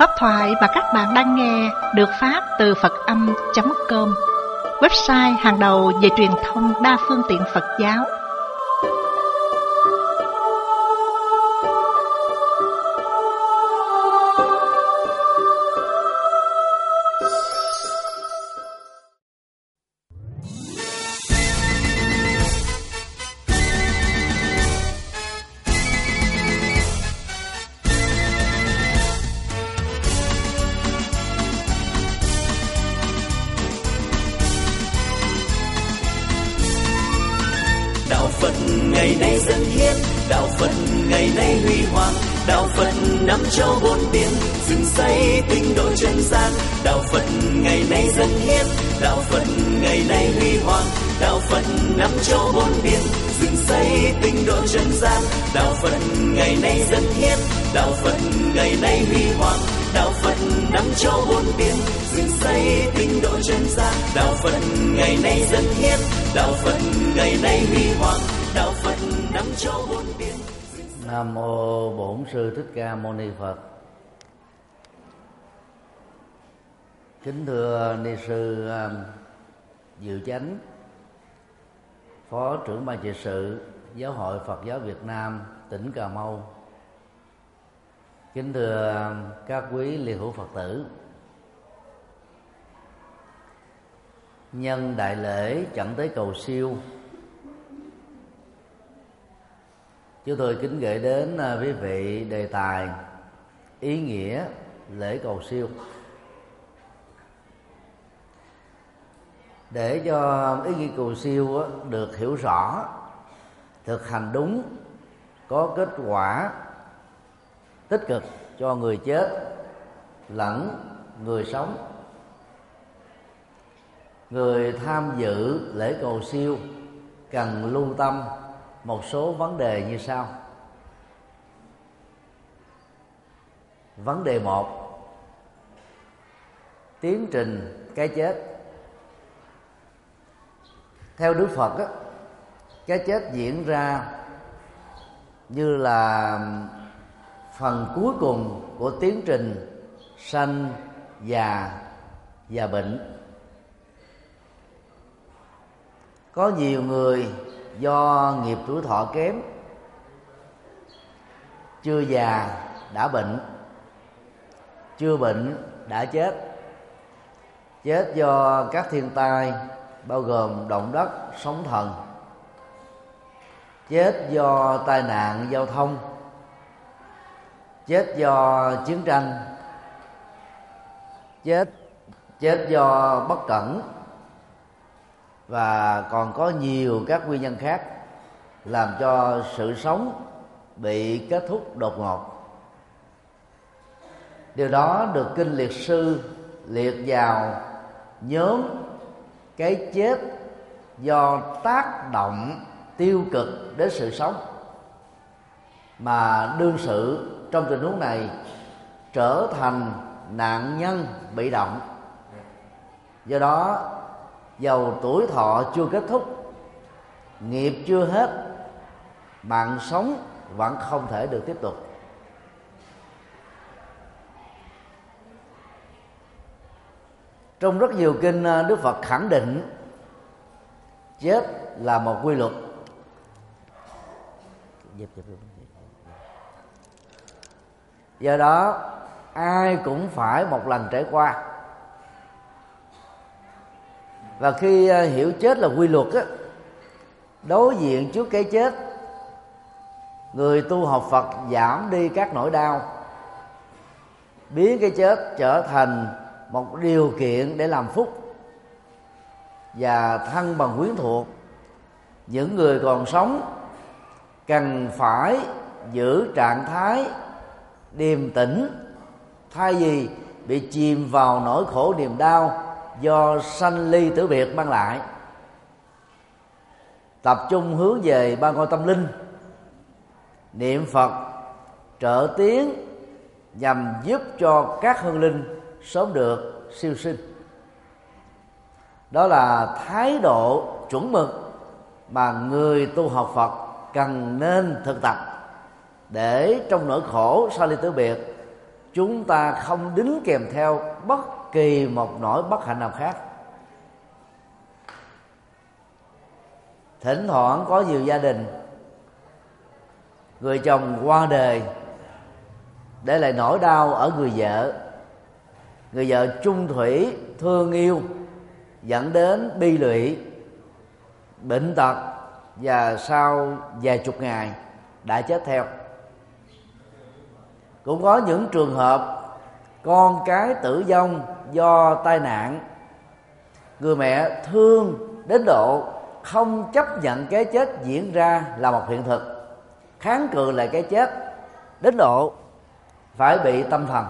Pháp thoại mà các bạn đang nghe được phát từ Phật-âm.com, website hàng đầu về truyền thông đa phương tiện Phật giáo. Đạo Phật ngày nay dân hiến, đạo Phật ngày nay huy hoàng, đạo Phật năm châu bốn biển, dựng xây tinh độ chân gian. Đạo Phật ngày nay dân hiến, đạo Phật ngày nay huy hoàng, đạo Phật năm châu bốn biển, dựng xây tinh độ chân gian. Đạo Phật ngày nay dân hiến, đạo Phật ngày nay huy hoàng, đạo Phật năm châu bốn biển, dựng xây tinh độ chân gian. Đạo Phật ngày nay dân hiến, đạo Phật ngày nay huy hoàng, đạo Phật năm châu bốn biển. Nam mô Bổn Sư Thích Ca Mâu Ni Phật. Kính thưa ni sư Diệu Chánh, Phó trưởng ban trị sự Giáo hội Phật giáo Việt Nam tỉnh Cà Mau. Kính thưa các quý liên hữu Phật tử, nhân đại lễ Chẩn Tế Cầu Siêu, chúng tôi kính gửi đến quý vị đề tài ý nghĩa lễ cầu siêu, để cho ý nghĩa cầu siêu được hiểu rõ, thực hành đúng, có kết quả tích cực cho người chết lẫn người sống. Người tham dự lễ cầu siêu cần lưu tâm một số vấn đề như sau. Vấn đề 1: tiến trình cái chết. Theo Đức Phật á, cái chết diễn ra như là phần cuối cùng của tiến trình sanh, già và bệnh. Có nhiều người do nghiệp tuổi thọ kém, chưa già đã bệnh, chưa bệnh đã chết. Chết do các thiên tai bao gồm động đất, sóng thần, chết do tai nạn giao thông, chết do chiến tranh, chết do bất cẩn, và còn có nhiều các nguyên nhân khác làm cho sự sống bị kết thúc đột ngột. Điều đó được kinh liệt sư liệt vào nhóm cái chết do tác động tiêu cực đến sự sống, mà đương sự trong tình huống này trở thành nạn nhân bị động. Do đó, dầu tuổi thọ chưa kết thúc, nghiệp chưa hết, mạng sống vẫn không thể được tiếp tục. Trong rất nhiều kinh, Đức Phật khẳng định chết là một quy luật. Do đó, ai cũng phải một lần trải qua. Và khi hiểu chết là quy luật á, đối diện trước cái chết, người tu học Phật giảm đi các nỗi đau, biến cái chết trở thành một điều kiện để làm phúc và thân bằng quyến thuộc. Những người còn sống cần phải giữ trạng thái điềm tĩnh, thay vì bị chìm vào nỗi khổ niềm đau do sanh ly tử biệt mang lại. Tập trung hướng về ba ngôi tâm linh, niệm Phật trợ tiến nhằm giúp cho các hương linh sớm được siêu sinh. Đó là thái độ chuẩn mực mà người tu học Phật cần nên thực tập, để trong nỗi khổ sau ly tử biệt chúng ta không đính kèm theo bất kỳ một nỗi bất hạnh nào khác. Thỉnh thoảng có nhiều gia đình người chồng qua đời để lại nỗi đau ở người vợ, người vợ chung thủy thương yêu dẫn đến bi lụy, bệnh tật, và sau vài chục ngày đã chết theo. Cũng có những trường hợp con cái tử vong do tai nạn, người mẹ thương đến độ không chấp nhận cái chết diễn ra là một hiện thực, kháng cự lại cái chết đến độ phải bị tâm thần,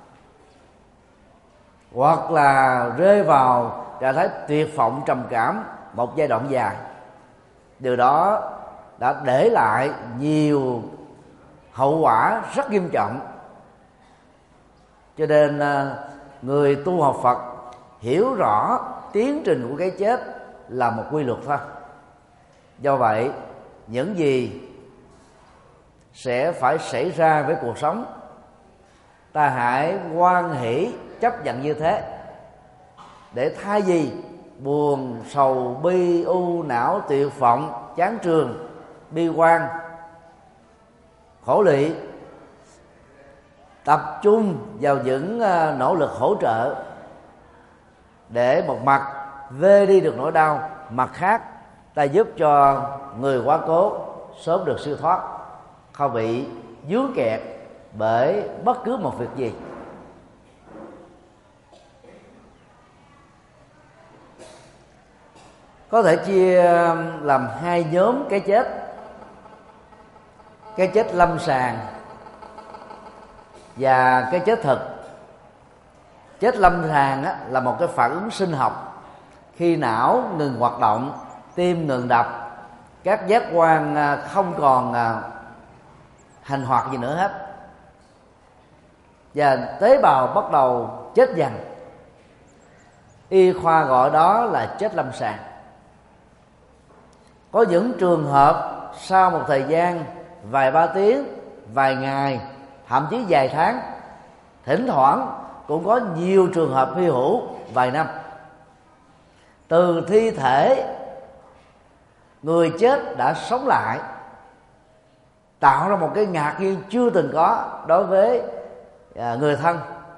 hoặc là rơi vào trạng thái tuyệt vọng trầm cảm một giai đoạn dài. Điều đó đã để lại nhiều hậu quả rất nghiêm trọng. Cho nên người tu học Phật hiểu rõ tiến trình của cái chết là một quy luật thôi. Do vậy, những gì sẽ phải xảy ra với cuộc sống, ta hãy hoan hỷ chấp nhận như thế, để thay vì buồn, sầu, bi, u, não, tuyệt vọng, chán chường, bi quan, khổ lụy, tập trung vào những nỗ lực hỗ trợ để một mặt vê đi được nỗi đau, mặt khác ta giúp cho người quá cố sớm được siêu thoát, không bị vướng kẹt bởi bất cứ một việc gì. Có thể chia làm hai nhóm cái chết: cái chết lâm sàng và cái chết thực. Chết lâm sàng là một cái phản ứng sinh học khi não ngừng hoạt động, tim ngừng đập, các giác quan không còn hành hoạt gì nữa hết, và tế bào bắt đầu chết dần. Y khoa gọi đó là chết lâm sàng. Có những trường hợp sau một thời gian vài ba tiếng, vài ngày, thậm chí vài tháng, thỉnh thoảng cũng có nhiều trường hợp hy hữu vài năm, từ thi thể người chết đã sống lại, tạo ra một cái ngạc nhiên chưa từng có đối với người thân,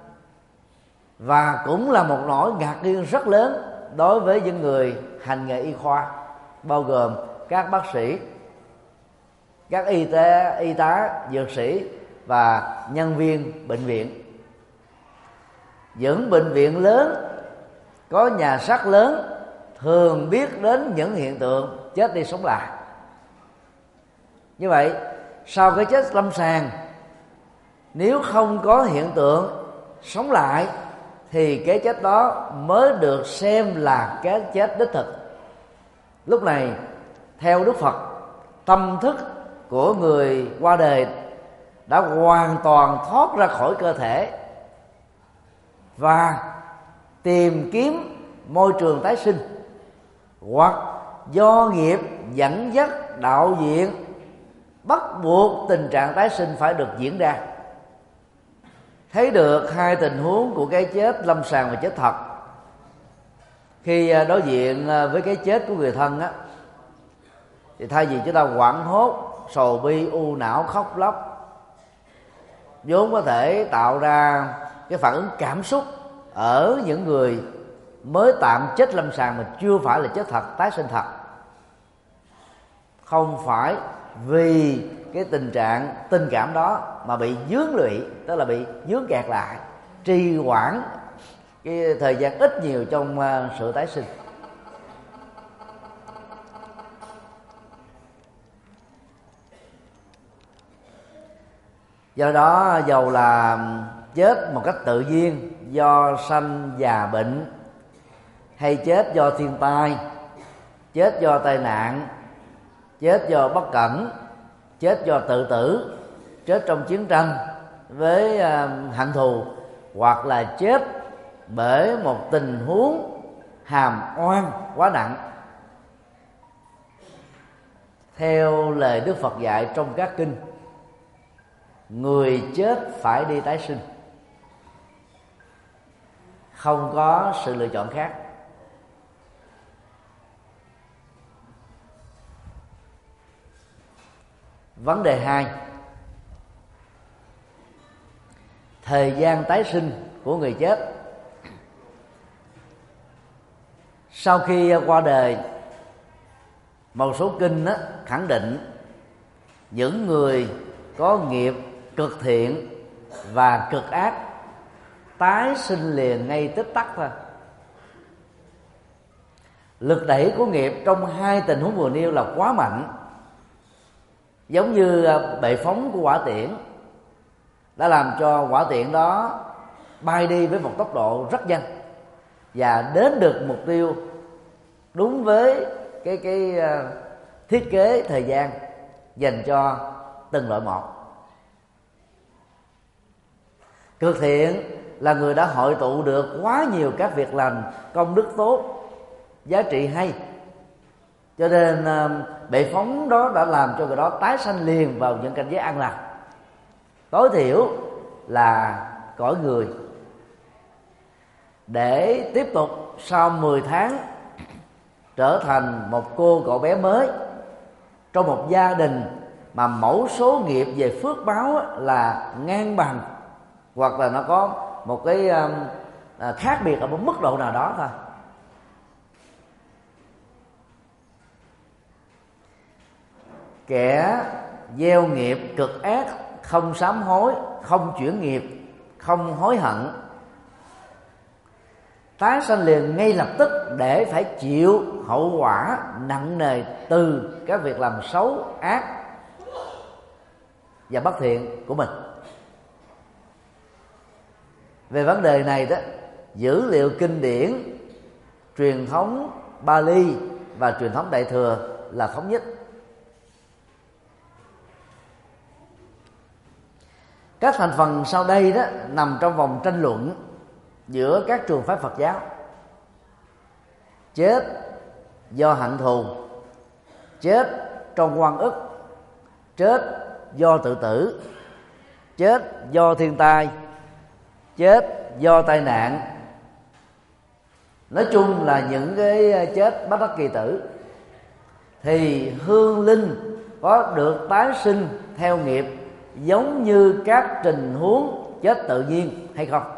và cũng là một nỗi ngạc nhiên rất lớn đối với những người hành nghề y khoa, bao gồm các bác sĩ, các y tá, dược sĩ và nhân viên bệnh viện. Những bệnh viện lớn có nhà xác lớn thường biết đến những hiện tượng chết đi sống lại. Như vậy, sau cái chết lâm sàng, nếu không có hiện tượng sống lại thì cái chết đó mới được xem là cái chết đích thực. Lúc này, theo Đức Phật, tâm thức của người qua đời đã hoàn toàn thoát ra khỏi cơ thể và tìm kiếm môi trường tái sinh, hoặc do nghiệp dẫn dắt đạo diễn bắt buộc tình trạng tái sinh phải được diễn ra. Thấy được hai tình huống của cái chết lâm sàng và chết thật. Khi đối diện với cái chết của người thân á, thì thay vì chúng ta hoảng hốt, sầu bi, u não, khóc lóc, vốn có thể tạo ra cái phản ứng cảm xúc ở những người mới tạm chết lâm sàng mà chưa phải là chết thật, tái sinh thật. Không phải vì cái tình trạng tình cảm đó mà bị vướng lụy, tức là bị vướng kẹt lại, trì hoãn cái thời gian ít nhiều trong sự tái sinh. Do đó, dầu là chết một cách tự nhiên do sanh già bệnh, hay chết do thiên tai, chết do tai nạn, chết do bất cẩn, chết do tự tử, chết trong chiến tranh với hận thù, hoặc là chết bởi một tình huống hàm oan quá nặng, theo lời Đức Phật dạy trong các kinh, người chết phải đi tái sinh. không có sự lựa chọn khác. Vấn đề 2, thời gian tái sinh của người chết. Sau khi qua đời, một số kinh khẳng định những người có nghiệp cực thiện và cực ác tái sinh liền ngay tích tắc thôi. Lực đẩy của nghiệp trong hai tình huống vừa nêu là quá mạnh, giống như bệ phóng của hỏa tiễn đã làm cho hỏa tiễn đó bay đi với một tốc độ rất nhanh và đến được mục tiêu đúng với cái thiết kế thời gian dành cho từng loại một. Cực thiện là người đã hội tụ được quá nhiều các việc lành, công đức tốt, giá trị hay, cho nên bệ phóng đó đã làm cho người đó tái sanh liền vào những cảnh giới an lạc, tối thiểu là cõi người, để tiếp tục sau 10 tháng trở thành một cô cậu bé mới trong một gia đình mà mẫu số nghiệp về phước báo là ngang bằng, hoặc là nó có một cái khác biệt ở một mức độ nào đó thôi. Kẻ gieo nghiệp cực ác, không sám hối, không chuyển nghiệp, không hối hận, tái sanh liền ngay lập tức để phải chịu hậu quả nặng nề từ các việc làm xấu, ác và bất thiện của mình. Về vấn đề này đó, dữ liệu kinh điển, truyền thống Bali và truyền thống Đại Thừa là thống nhất. Các thành phần sau đây đó nằm trong vòng tranh luận giữa các trường phái Phật giáo. Chết do hận thù, chết trong oan ức, chết do tự tử, chết do thiên tai, chết do tai nạn. Nói chung là những cái chết bất đắc kỳ tử. Thì hương linh có được tái sinh theo nghiệp giống như các tình huống chết tự nhiên hay không?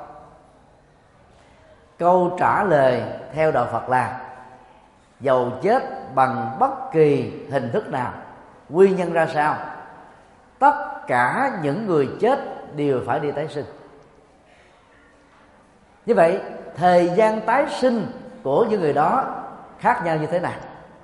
Câu trả lời theo đạo Phật là dầu chết bằng bất kỳ hình thức nào, nguyên nhân ra sao, tất cả những người chết đều phải đi tái sinh. Như vậy thời gian tái sinh của những người đó khác nhau như thế nào?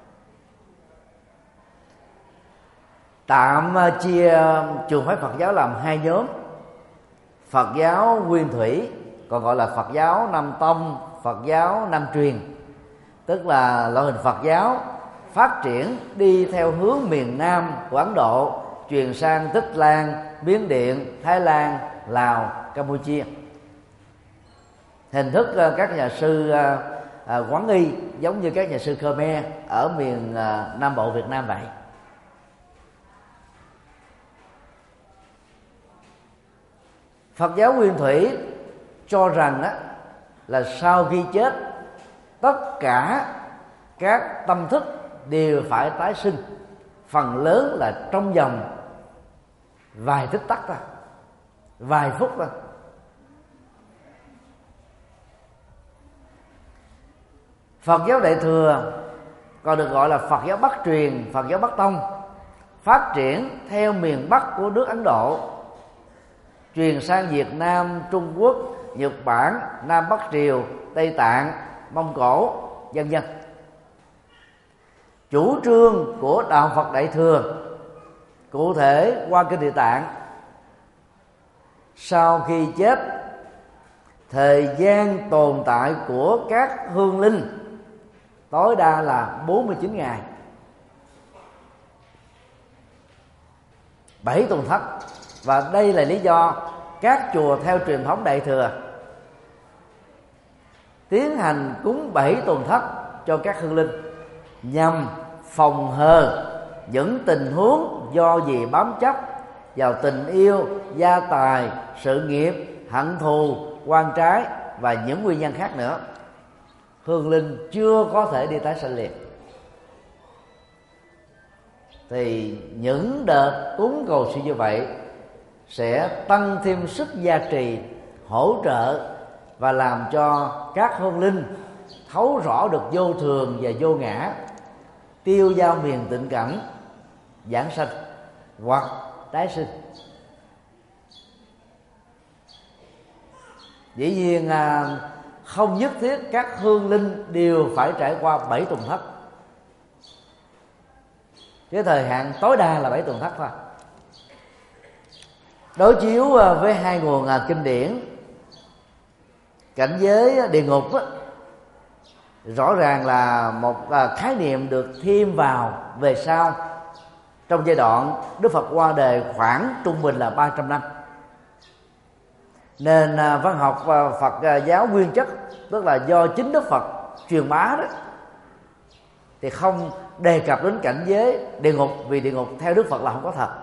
Tạm chia trường phái Phật giáo làm hai nhóm: Phật giáo Nguyên Thủy, còn gọi là Phật giáo Nam Tông, Phật giáo Nam Truyền, tức là loại hình Phật giáo phát triển đi theo hướng miền Nam của Ấn Độ, truyền sang Tích Lan, Miến Điện, Thái Lan, Lào, Campuchia. Hình thức các nhà sư Quán Y giống như các nhà sư Khmer ở miền Nam Bộ Việt Nam vậy. Phật giáo Nguyên Thủy cho rằng là sau khi chết, tất cả các tâm thức đều phải tái sinh, phần lớn là trong vòng vài tích tắc thôi, vài phút thôi. Phật giáo Đại Thừa còn được gọi là Phật giáo Bắc Truyền, Phật giáo Bắc Tông, phát triển theo miền Bắc của nước Ấn Độ, truyền sang Việt Nam, Trung Quốc, Nhật Bản, Nam Bắc Triều, Tây Tạng, Mông Cổ, vân vân. Chủ trương của đạo Phật Đại Thừa, cụ thể qua kinh Địa Tạng, sau khi chết, thời gian tồn tại của các hương linh tối đa là 49 ngày, 7 tuần thất. Và đây là lý do các chùa theo truyền thống Đại Thừa tiến hành cúng 7 tuần thất cho các hương linh, nhằm phòng hờ những tình huống do gì bám chấp vào tình yêu, gia tài, sự nghiệp, hận thù, oan trái và những nguyên nhân khác nữa, hương linh chưa có thể đi tái sanh liền. Thì những đợt cúng cầu siêu như vậy sẽ tăng thêm sức gia trì, hỗ trợ và làm cho các hương linh thấu rõ được vô thường và vô ngã, tiêu dao miền tịnh cảnh, giảng sanh hoặc tái sinh. Dĩ nhiên không nhất thiết các hương linh đều phải trải qua 7 tuần thất. Cái thời hạn tối đa là 7 tuần thất thôi. Đối chiếu với hai nguồn kinh điển, cảnh giới địa ngục rõ ràng là một khái niệm được thêm vào về sau, trong giai đoạn Đức Phật qua đời khoảng trung bình là 300 năm. Nên văn học và Phật giáo nguyên chất, tức là do chính Đức Phật truyền bá đó, thì không đề cập đến cảnh giới địa ngục, vì địa ngục theo Đức Phật là không có thật.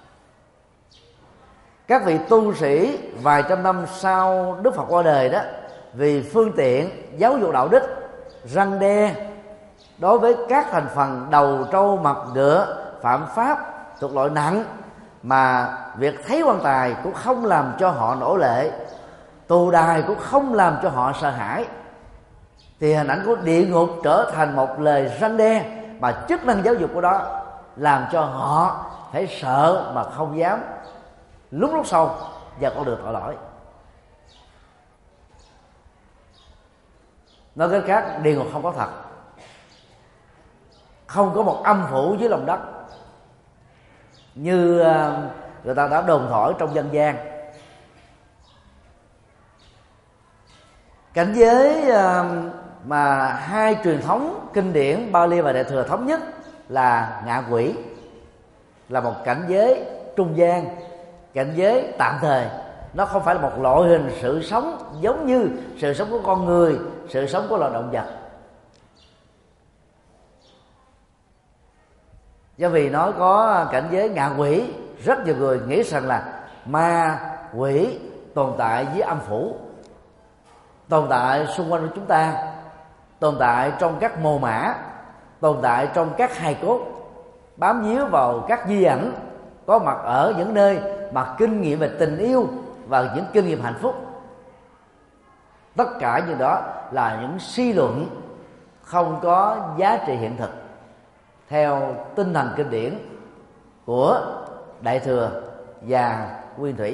Các vị tu sĩ vài trăm năm sau Đức Phật qua đời đó, vì phương tiện giáo dục đạo đức, răn đe đối với các thành phần đầu trâu mặt ngựa phạm pháp thuộc loại nặng, mà việc thấy quan tài cũng không làm cho họ nổi lệ, tù đài cũng không làm cho họ sợ hãi, thì hình ảnh của địa ngục trở thành một lời răn đe, mà chức năng giáo dục của đó làm cho họ phải sợ mà không dám lúc sau vào con đường tội lỗi. Nói cách khác, địa ngục không có thật, không có một âm phủ dưới lòng đất như người ta đã đồn thổi trong dân gian. Cảnh giới mà hai truyền thống kinh điển Bali và Đại Thừa thống nhất là ngạ quỷ, là một cảnh giới trung gian, cảnh giới tạm thời. Nó không phải là một loại hình sự sống giống như sự sống của con người, sự sống của loài động vật. Do vì nó có cảnh giới ngạ quỷ, rất nhiều người nghĩ rằng là ma quỷ tồn tại dưới âm phủ, tồn tại xung quanh của chúng ta, tồn tại trong các mồ mả, tồn tại trong các hài cốt, bám víu vào các di ảnh, có mặt ở những nơi mà kinh nghiệm về tình yêu và những kinh nghiệm hạnh phúc. Tất cả những đó là những suy luận không có giá trị hiện thực theo tinh thần kinh điển của Đại Thừa và Nguyên Thủy.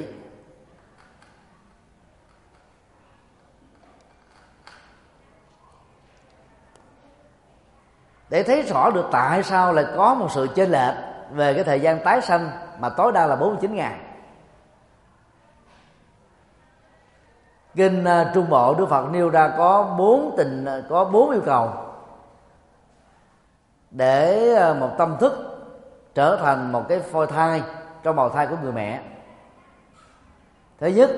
Để thấy rõ được tại sao lại có một sự chênh lệch về cái thời gian tái sanh mà tối đa là 49 ngày. Kinh Trung Bộ Đức Phật nêu ra có 4 yêu cầu để một tâm thức trở thành một cái phôi thai trong bào thai của người mẹ. Thứ nhất,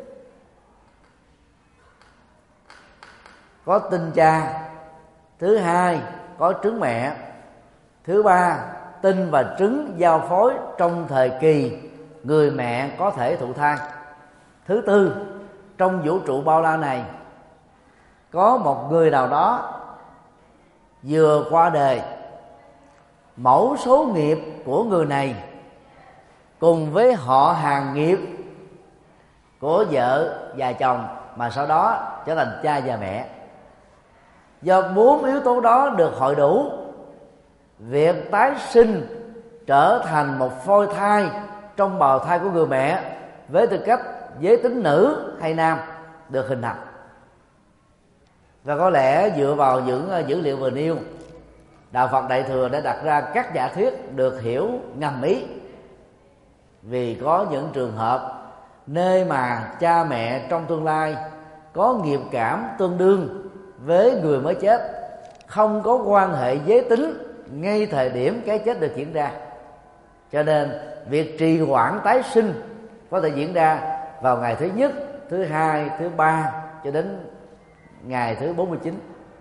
có tinh cha. Thứ hai, có trứng mẹ. Thứ ba, tinh và trứng giao phối trong thời kỳ người mẹ có thể thụ thai. Thứ tư, trong vũ trụ bao la này có một người nào đó vừa qua đời, mẫu số nghiệp của người này cùng với họ hàng nghiệp của vợ và chồng mà sau đó trở thành cha và mẹ. Do 4 yếu tố đó được hội đủ, việc tái sinh trở thành một phôi thai trong bào thai của người mẹ với tư cách giới tính nữ hay nam được hình thành. Và có lẽ dựa vào những dữ liệu vừa nêu, Đạo Phật Đại Thừa đã đặt ra các giả thuyết được hiểu ngầm ý. Vì có những trường hợp nơi mà cha mẹ trong tương lai có nghiệp cảm tương đương với người mới chết, không có quan hệ giới tính ngay thời điểm cái chết được diễn ra, cho nên việc trì hoãn tái sinh có thể diễn ra vào ngày thứ nhất, thứ hai, thứ ba cho đến ngày thứ 49.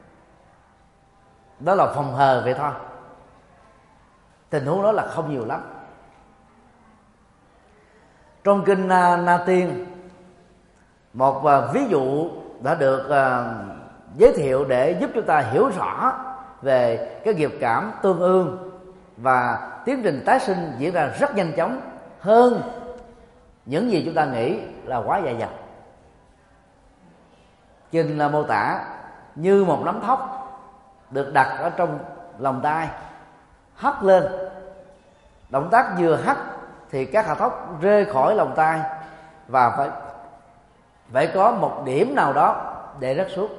Đó là phòng hờ vậy thôi, tình huống đó là không nhiều lắm. Trong kinh Na Tiên, một ví dụ đã được giới thiệu để giúp chúng ta hiểu rõ về cái nghiệp cảm tương ương, và tiến trình tái sinh diễn ra rất nhanh chóng hơn những gì chúng ta nghĩ là quá dài dòng. Kinh là mô tả như một nắm thóc được đặt ở trong lòng tay, hất lên. Động tác vừa hất thì các hạt thóc rơi khỏi lòng tay và phải có một điểm nào đó để rớt xuống.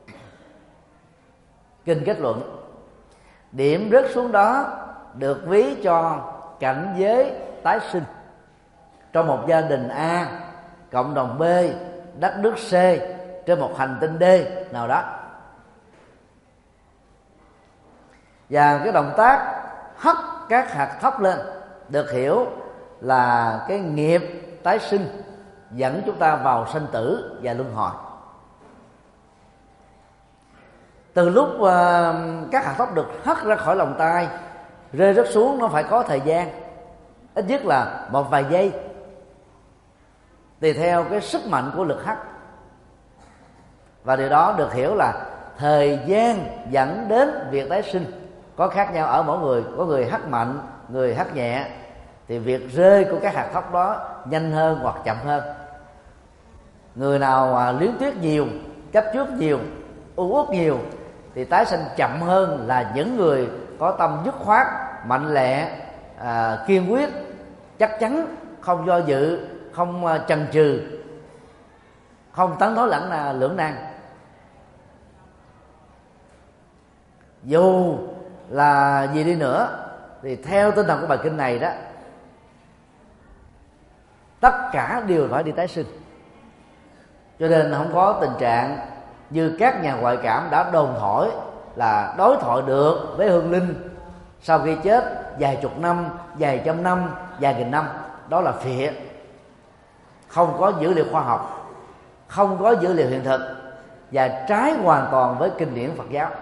Kinh kết luận điểm rớt xuống đó được ví cho cảnh giới tái sinh trong một gia đình A, cộng đồng B, đất nước C, trên một hành tinh D nào đó. Và cái động tác hất các hạt thóc lên được hiểu là cái nghiệp tái sinh dẫn chúng ta vào sanh tử và luân hồi. Từ lúc các hạt thóc được hất ra khỏi lòng tay rơi rớt xuống, nó phải có thời gian ít nhất là một vài giây, tùy theo cái sức mạnh của lực hất. Và điều đó được hiểu là thời gian dẫn đến việc tái sinh có khác nhau ở mỗi người. Có người hất mạnh, người hất nhẹ, thì việc rơi của các hạt thóc đó nhanh hơn hoặc chậm hơn. Người nào liếm tuyết nhiều, chấp trước nhiều, u uất nhiều thì tái sinh chậm hơn là những người có tâm dứt khoát, mạnh lẹ, kiên quyết, chắc chắn, không do dự, không chần chừ, không tấn thối lưỡng nan. Dù là gì đi nữa thì theo tinh thần của bài kinh này đó, tất cả đều phải đi tái sinh. Cho nên không có tình trạng như các nhà ngoại cảm đã đồn thổi là đối thoại được với hương linh sau khi chết vài chục năm, vài trăm năm, vài nghìn năm. Đó là phịa, không có dữ liệu khoa học, không có dữ liệu hiện thực, và trái hoàn toàn với kinh điển Phật giáo.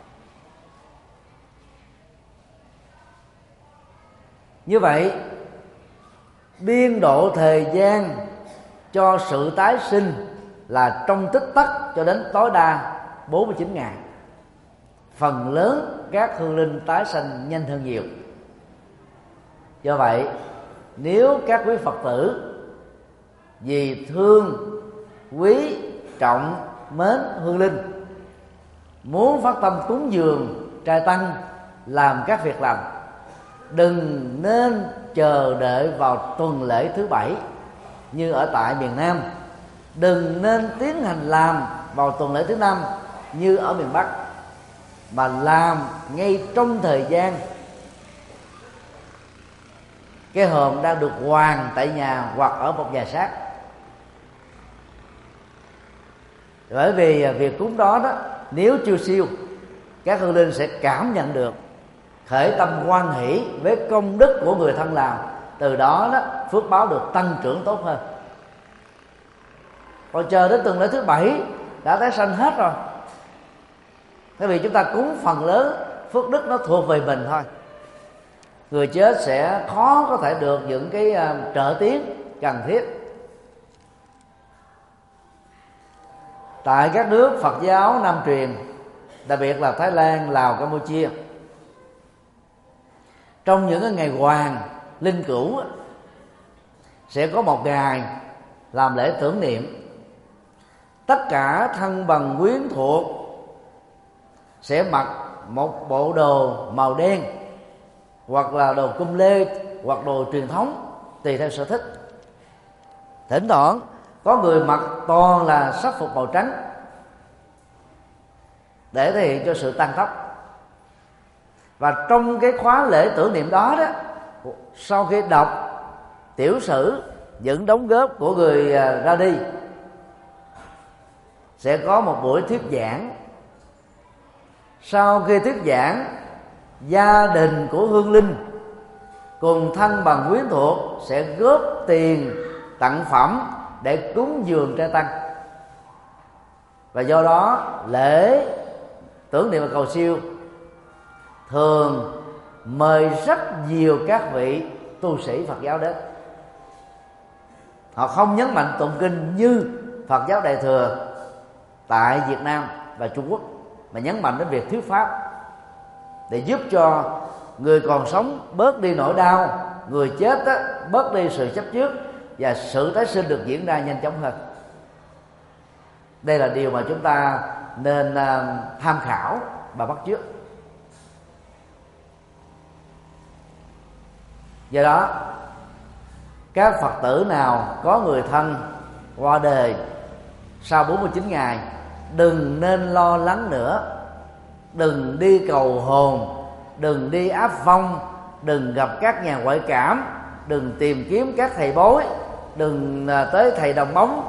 Như vậy, biên độ thời gian cho sự tái sinh là trong tích tắc cho đến tối đa 49 ngày. Phần lớn các hương linh tái sanh nhanh hơn nhiều. Do vậy, nếu các quý Phật tử vì thương, quý, trọng, mến hương linh, muốn phát tâm cúng dường trai tăng, làm các việc lành, đừng nên chờ đợi vào tuần lễ thứ bảy như ở tại miền Nam, đừng nên tiến hành làm vào tuần lễ thứ năm như ở miền Bắc, mà làm ngay trong thời gian cái hòm đang được hoàn tại nhà hoặc ở một nhà xác. Bởi vì việc cúng đó nếu chưa siêu, các hương linh sẽ cảm nhận được, khởi tâm hoan hỷ với công đức của người thân làm, từ đó phước báo được tăng trưởng tốt hơn. Còn chờ đến tuần lễ thứ bảy đã tái sanh hết rồi, bởi vì chúng ta cúng phần lớn phước đức nó thuộc về mình thôi. Người chết sẽ khó có thể được những cái trợ tiến cần thiết. Tại các nước Phật giáo Nam truyền, đặc biệt là Thái Lan, Lào, Campuchia, trong những cái ngày hoàng linh cữu sẽ có một ngày làm lễ tưởng niệm. Tất cả thân bằng quyến thuộc sẽ mặc một bộ đồ màu đen, hoặc là đồ cung lê, hoặc đồ truyền thống, tùy theo sở thích. Thỉnh thoảng có người mặc toàn là sắc phục màu trắng để thể hiện cho sự tăng tốc. Và trong cái khóa lễ tưởng niệm đó, sau khi đọc tiểu sử những đóng góp của người ra đi, sẽ có một buổi thuyết giảng. Sau khi thuyết giảng, gia đình của hương linh cùng thân bằng quyến thuộc sẽ góp tiền tặng phẩm để cúng dường trai tăng. Và do đó lễ tưởng niệm và cầu siêu thường mời rất nhiều các vị tu sĩ Phật giáo đến. Họ không nhấn mạnh tụng kinh như Phật giáo Đại thừa, tại Việt Nam và Trung Quốc, mà nhấn mạnh đến việc thuyết pháp để giúp cho người còn sống bớt đi nỗi đau, người chết bớt đi sự chấp trước, và sự tái sinh được diễn ra nhanh chóng hơn. Đây là điều mà chúng ta nên tham khảo và bắt chước. Do đó, các Phật tử nào có người thân qua đời sau 49 ngày đừng nên lo lắng nữa, đừng đi cầu hồn, đừng đi áp vong, đừng gặp các nhà ngoại cảm, đừng tìm kiếm các thầy bói, đừng tới thầy đồng bóng,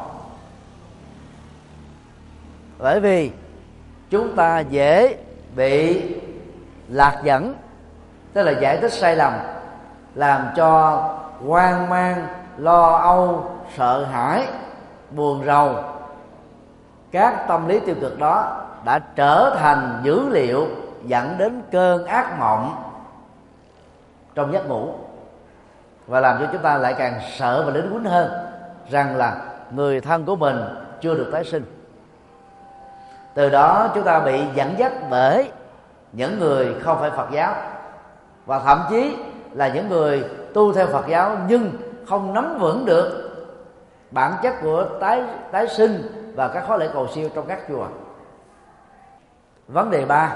bởi vì chúng ta dễ bị lạc dẫn, tức là giải thích sai lầm, làm cho hoang mang, lo âu, sợ hãi, buồn rầu. Các tâm lý tiêu cực đó đã trở thành dữ liệu dẫn đến cơn ác mộng trong giấc ngủ, và làm cho chúng ta lại càng sợ và lính quýnh hơn rằng là người thân của mình chưa được tái sinh. Từ đó chúng ta bị dẫn dắt bởi những người không phải Phật giáo, và thậm chí là những người tu theo Phật giáo nhưng không nắm vững được bản chất của tái sinh và các khóa lễ cầu siêu trong các chùa. Vấn đề 3,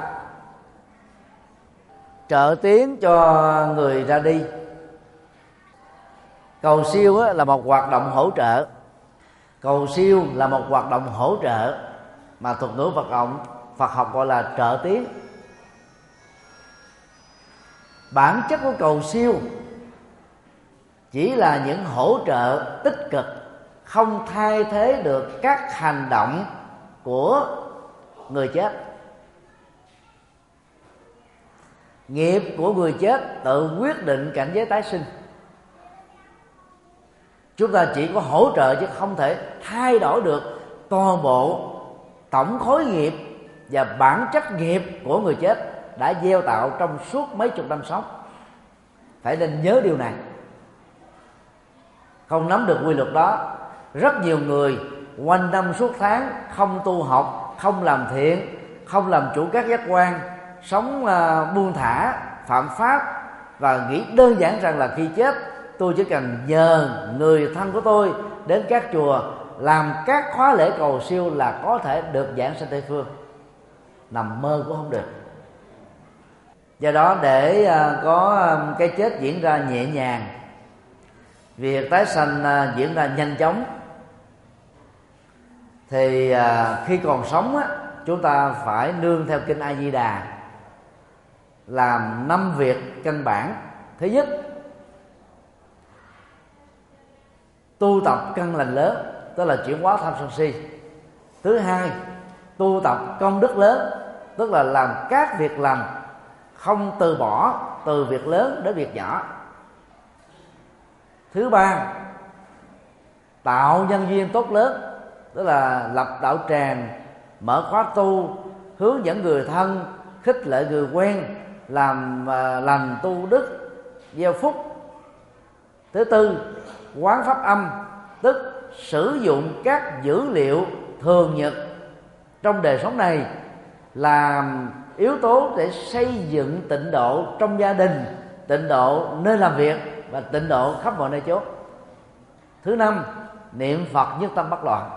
trợ tiến cho người ra đi. Cầu siêu là một hoạt động hỗ trợ. Cầu siêu là một hoạt động hỗ trợ mà thuật ngữ Phật học gọi là trợ tiến. Bản chất của cầu siêu chỉ là những hỗ trợ tích cực, không thay thế được các hành động của người chết. Nghiệp của người chết tự quyết định cảnh giới tái sinh. Chúng ta chỉ có hỗ trợ chứ không thể thay đổi được toàn bộ tổng khối nghiệp và bản chất nghiệp của người chết đã gieo tạo trong suốt mấy chục năm sống. Phải nên nhớ điều này. Không nắm được quy luật đó, rất nhiều người quanh năm suốt tháng không tu học, không làm thiện, không làm chủ các giác quan, sống buông thả, phạm pháp, và nghĩ đơn giản rằng là khi chết tôi chỉ cần nhờ người thân của tôi đến các chùa làm các khóa lễ cầu siêu là có thể được giảng sanh Tây Phương. Nằm mơ cũng không được. Do đó để có cái chết diễn ra nhẹ nhàng, việc tái sanh diễn ra nhanh chóng, thì khi còn sống chúng ta phải nương theo kinh A Di Đà làm 5 việc căn bản. Thứ nhất, tu tập căn lành lớn, tức là chuyển hóa tham sân si. Thứ hai, tu tập công đức lớn, tức là làm các việc lành, không từ bỏ từ việc lớn đến việc nhỏ. Thứ ba, tạo nhân duyên tốt lớn, tức là lập đạo tràng, mở khóa tu, hướng dẫn người thân, khích lệ người quen, làm lành tu đức, gieo phúc. Thứ tư, quán pháp âm, tức sử dụng các dữ liệu thường nhật trong đời sống này làm yếu tố để xây dựng tịnh độ trong gia đình, tịnh độ nơi làm việc và tịnh độ khắp mọi nơi chốn. Thứ năm, niệm Phật nhất tâm bất loạn.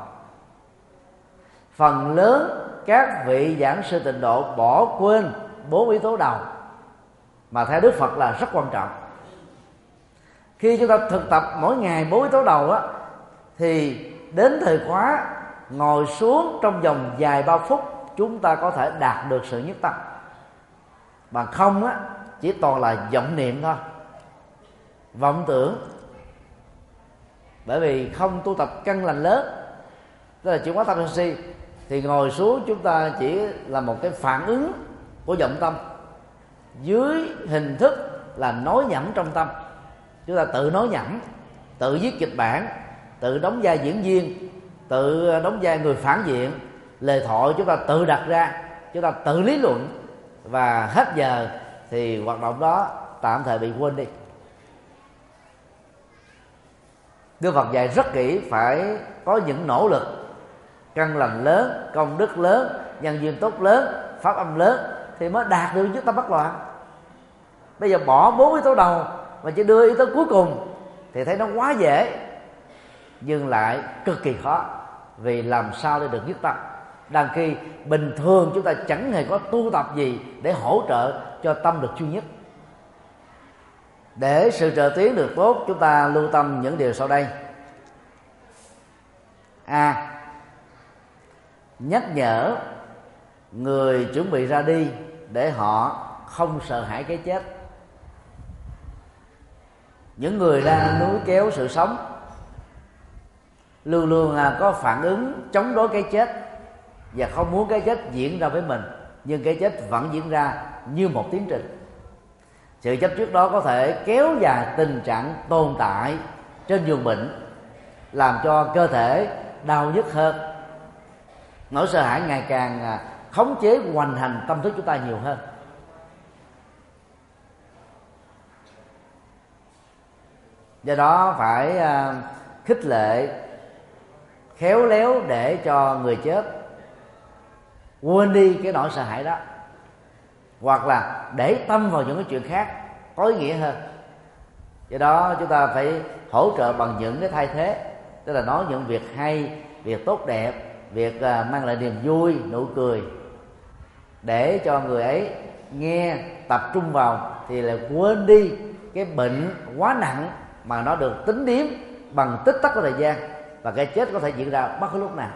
Phần lớn các vị giảng sư tịnh độ bỏ quên 4 yếu tố đầu mà theo Đức Phật là rất quan trọng. Khi chúng ta thực tập mỗi ngày 4 yếu tố đầu thì đến thời khóa ngồi xuống trong vòng vài ba phút chúng ta có thể đạt được sự nhất tâm. Bằng không chỉ toàn là vọng niệm thôi, vọng tưởng. Bởi vì không tu tập căn lành lớn, tức là chuyển hóa tâm sân si, thì ngồi xuống chúng ta chỉ là một cái phản ứng của vọng tâm dưới hình thức là nói nhẩm trong tâm. Chúng ta tự nói nhẩm, tự viết kịch bản, tự đóng vai diễn viên, tự đóng vai người phản diện. Lời thoại chúng ta tự đặt ra, chúng ta tự lý luận, và hết giờ thì hoạt động đó tạm thời bị quên đi. Đức Phật dạy rất kỹ phải có những nỗ lực căn lành lớn, công đức lớn, nhân duyên tốt lớn, pháp âm lớn thì mới đạt được nhất tâm bất loạn. Bây giờ bỏ 4 yếu tố đầu mà chỉ đưa yếu tố cuối cùng thì thấy nó quá dễ, nhưng lại cực kỳ khó. Vì làm sao để được nhất tâm, đang khi bình thường chúng ta chẳng hề có tu tập gì để hỗ trợ cho tâm được chuyên nhất. Để sự trợ tiến được tốt, chúng ta lưu tâm những điều sau đây. A. Nhắc nhở người chuẩn bị ra đi để họ không sợ hãi cái chết. Những người đang níu kéo sự sống luôn luôn có phản ứng chống đối cái chết và không muốn cái chết diễn ra với mình, nhưng cái chết vẫn diễn ra như một tiến trình. Sự chấp trước đó có thể kéo dài tình trạng tồn tại trên giường bệnh, làm cho cơ thể đau nhức hơn. Nỗi sợ hãi ngày càng khống chế hoành hành tâm thức chúng ta nhiều hơn. Do đó phải khích lệ khéo léo để cho người chết quên đi cái nỗi sợ hãi đó, hoặc là để tâm vào những cái chuyện khác có ý nghĩa hơn. Do đó chúng ta phải hỗ trợ bằng những cái thay thế, tức là nói những việc hay, việc tốt đẹp, việc mang lại niềm vui, nụ cười, để cho người ấy nghe tập trung vào thì lại quên đi cái bệnh quá nặng mà nó được tính điếm bằng tích tắc của thời gian, và cái chết có thể diễn ra bất cứ lúc nào.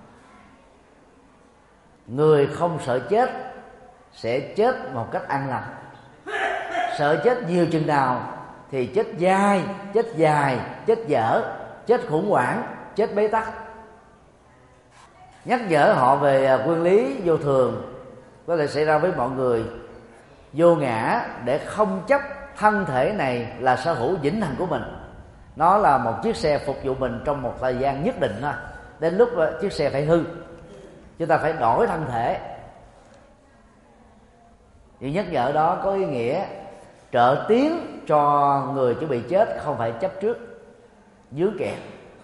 Người không sợ chết sẽ chết một cách an lành. Sợ chết nhiều chừng nào thì chết dai, chết dở, chết khủng hoảng, chết bế tắc. Nhắc nhở họ về nguyên lý vô thường có thể xảy ra với mọi người, vô ngã, để không chấp thân thể này là sở hữu vĩnh hằng của mình. Nó là một chiếc xe phục vụ mình trong một thời gian nhất định thôi. Đến lúc chiếc xe phải hư, chúng ta phải đổi thân thể. Những nhắc nhở đó có ý nghĩa trợ tiến cho người chuẩn bị chết không phải chấp trước, dướng kẹt.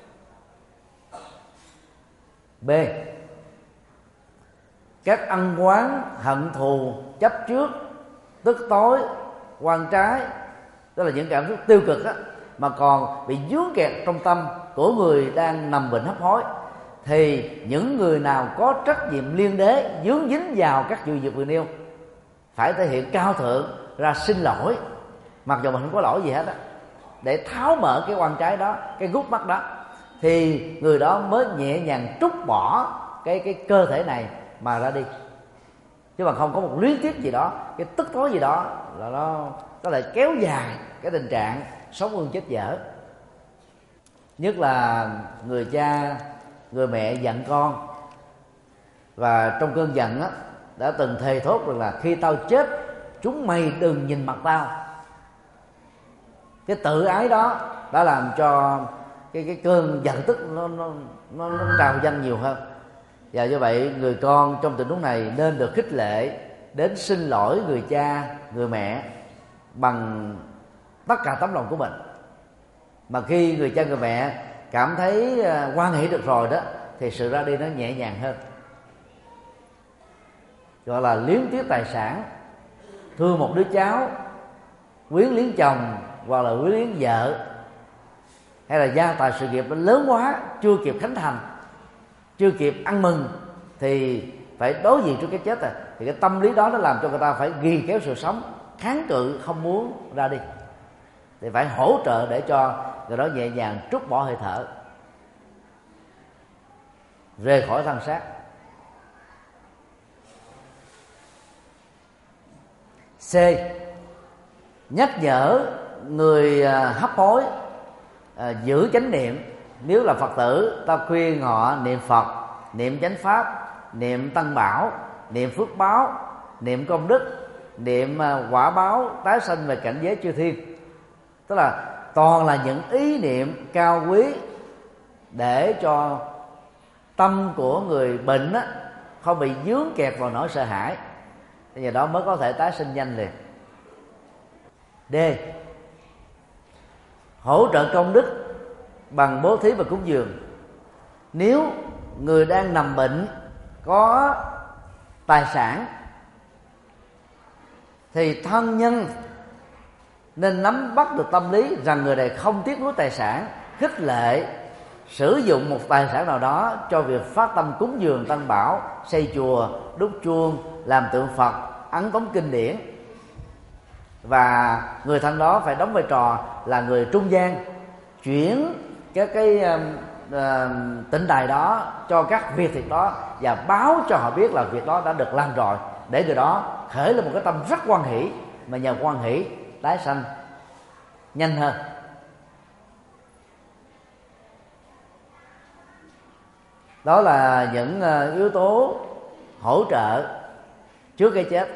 B. Các ân oán, hận thù, chấp trước, tức tối, quan trái, đó là những cảm xúc tiêu cực đó, mà còn bị dướng kẹt trong tâm của người đang nằm bệnh hấp hối, thì những người nào có trách nhiệm liên đế dướng dính vào các vụ việc vừa nêu phải thể hiện cao thượng ra xin lỗi, mặc dù mình không có lỗi gì hết á, để tháo mở cái quan trái đó, cái gút mắt đó, thì người đó mới nhẹ nhàng trút bỏ cái cơ thể này mà ra đi. Chứ mà không có một luyến tiếc gì đó, cái tức tối gì đó, là nó lại kéo dài cái tình trạng sống ương chết dở. Nhất là người cha, người mẹ giận con, và trong cơn giận á đã từng thề thốt rằng là khi tao chết chúng mày đừng nhìn mặt tao. Cái tự ái đó đã làm cho cái cơn giận tức nó trào dâng nhiều hơn. Và như vậy người con trong tình huống này nên được khích lệ đến xin lỗi người cha, người mẹ bằng tất cả tấm lòng của mình. Mà khi người cha, người mẹ cảm thấy hoan hỷ được rồi đó, thì sự ra đi nó nhẹ nhàng hơn. Gọi là luyến tiếc tài sản, thương một đứa cháu, quyến luyến chồng hoặc là quyến luyến vợ, hay là gia tài sự nghiệp nó lớn quá, chưa kịp khánh thành, chưa kịp ăn mừng, thì phải đối diện trước cái chết rồi. Thì cái tâm lý đó nó làm cho người ta phải ghi kéo sự sống, kháng cự, không muốn ra đi. Thì phải hỗ trợ để cho người đó nhẹ nhàng trút bỏ hơi thở, rời khỏi thân xác. C. Nhắc nhở người hấp hối giữ chánh niệm. Nếu là Phật tử, ta khuyên họ niệm Phật, niệm chánh pháp, niệm tăng bảo, niệm phước báo, niệm công đức, niệm quả báo tái sanh về cảnh giới chư thiên. Tức là toàn là những ý niệm cao quý để cho tâm của người bệnh á, không bị dướng kẹt vào nỗi sợ hãi, thì nhờ đó mới có thể tái sinh nhanh liền. D. Hỗ trợ công đức bằng bố thí và cúng dường. Nếu người đang nằm bệnh có tài sản thì thân nhân nên nắm bắt được tâm lý rằng người này không tiếc nuối tài sản, khích lệ sử dụng một tài sản nào đó cho việc phát tâm cúng dường tăng bảo, xây chùa, đúc chuông, làm tượng Phật, ấn tống kinh điển. Và người thân đó phải đóng vai trò là người trung gian, chuyển các cái tịnh tài đó cho các việc thiệt đó và báo cho họ biết là việc đó đã được làm rồi, để người đó khởi lên một cái tâm rất hoan hỷ, mà nhờ hoan hỷ tái sanh nhanh hơn. Đó là những yếu tố hỗ trợ trước cái chết.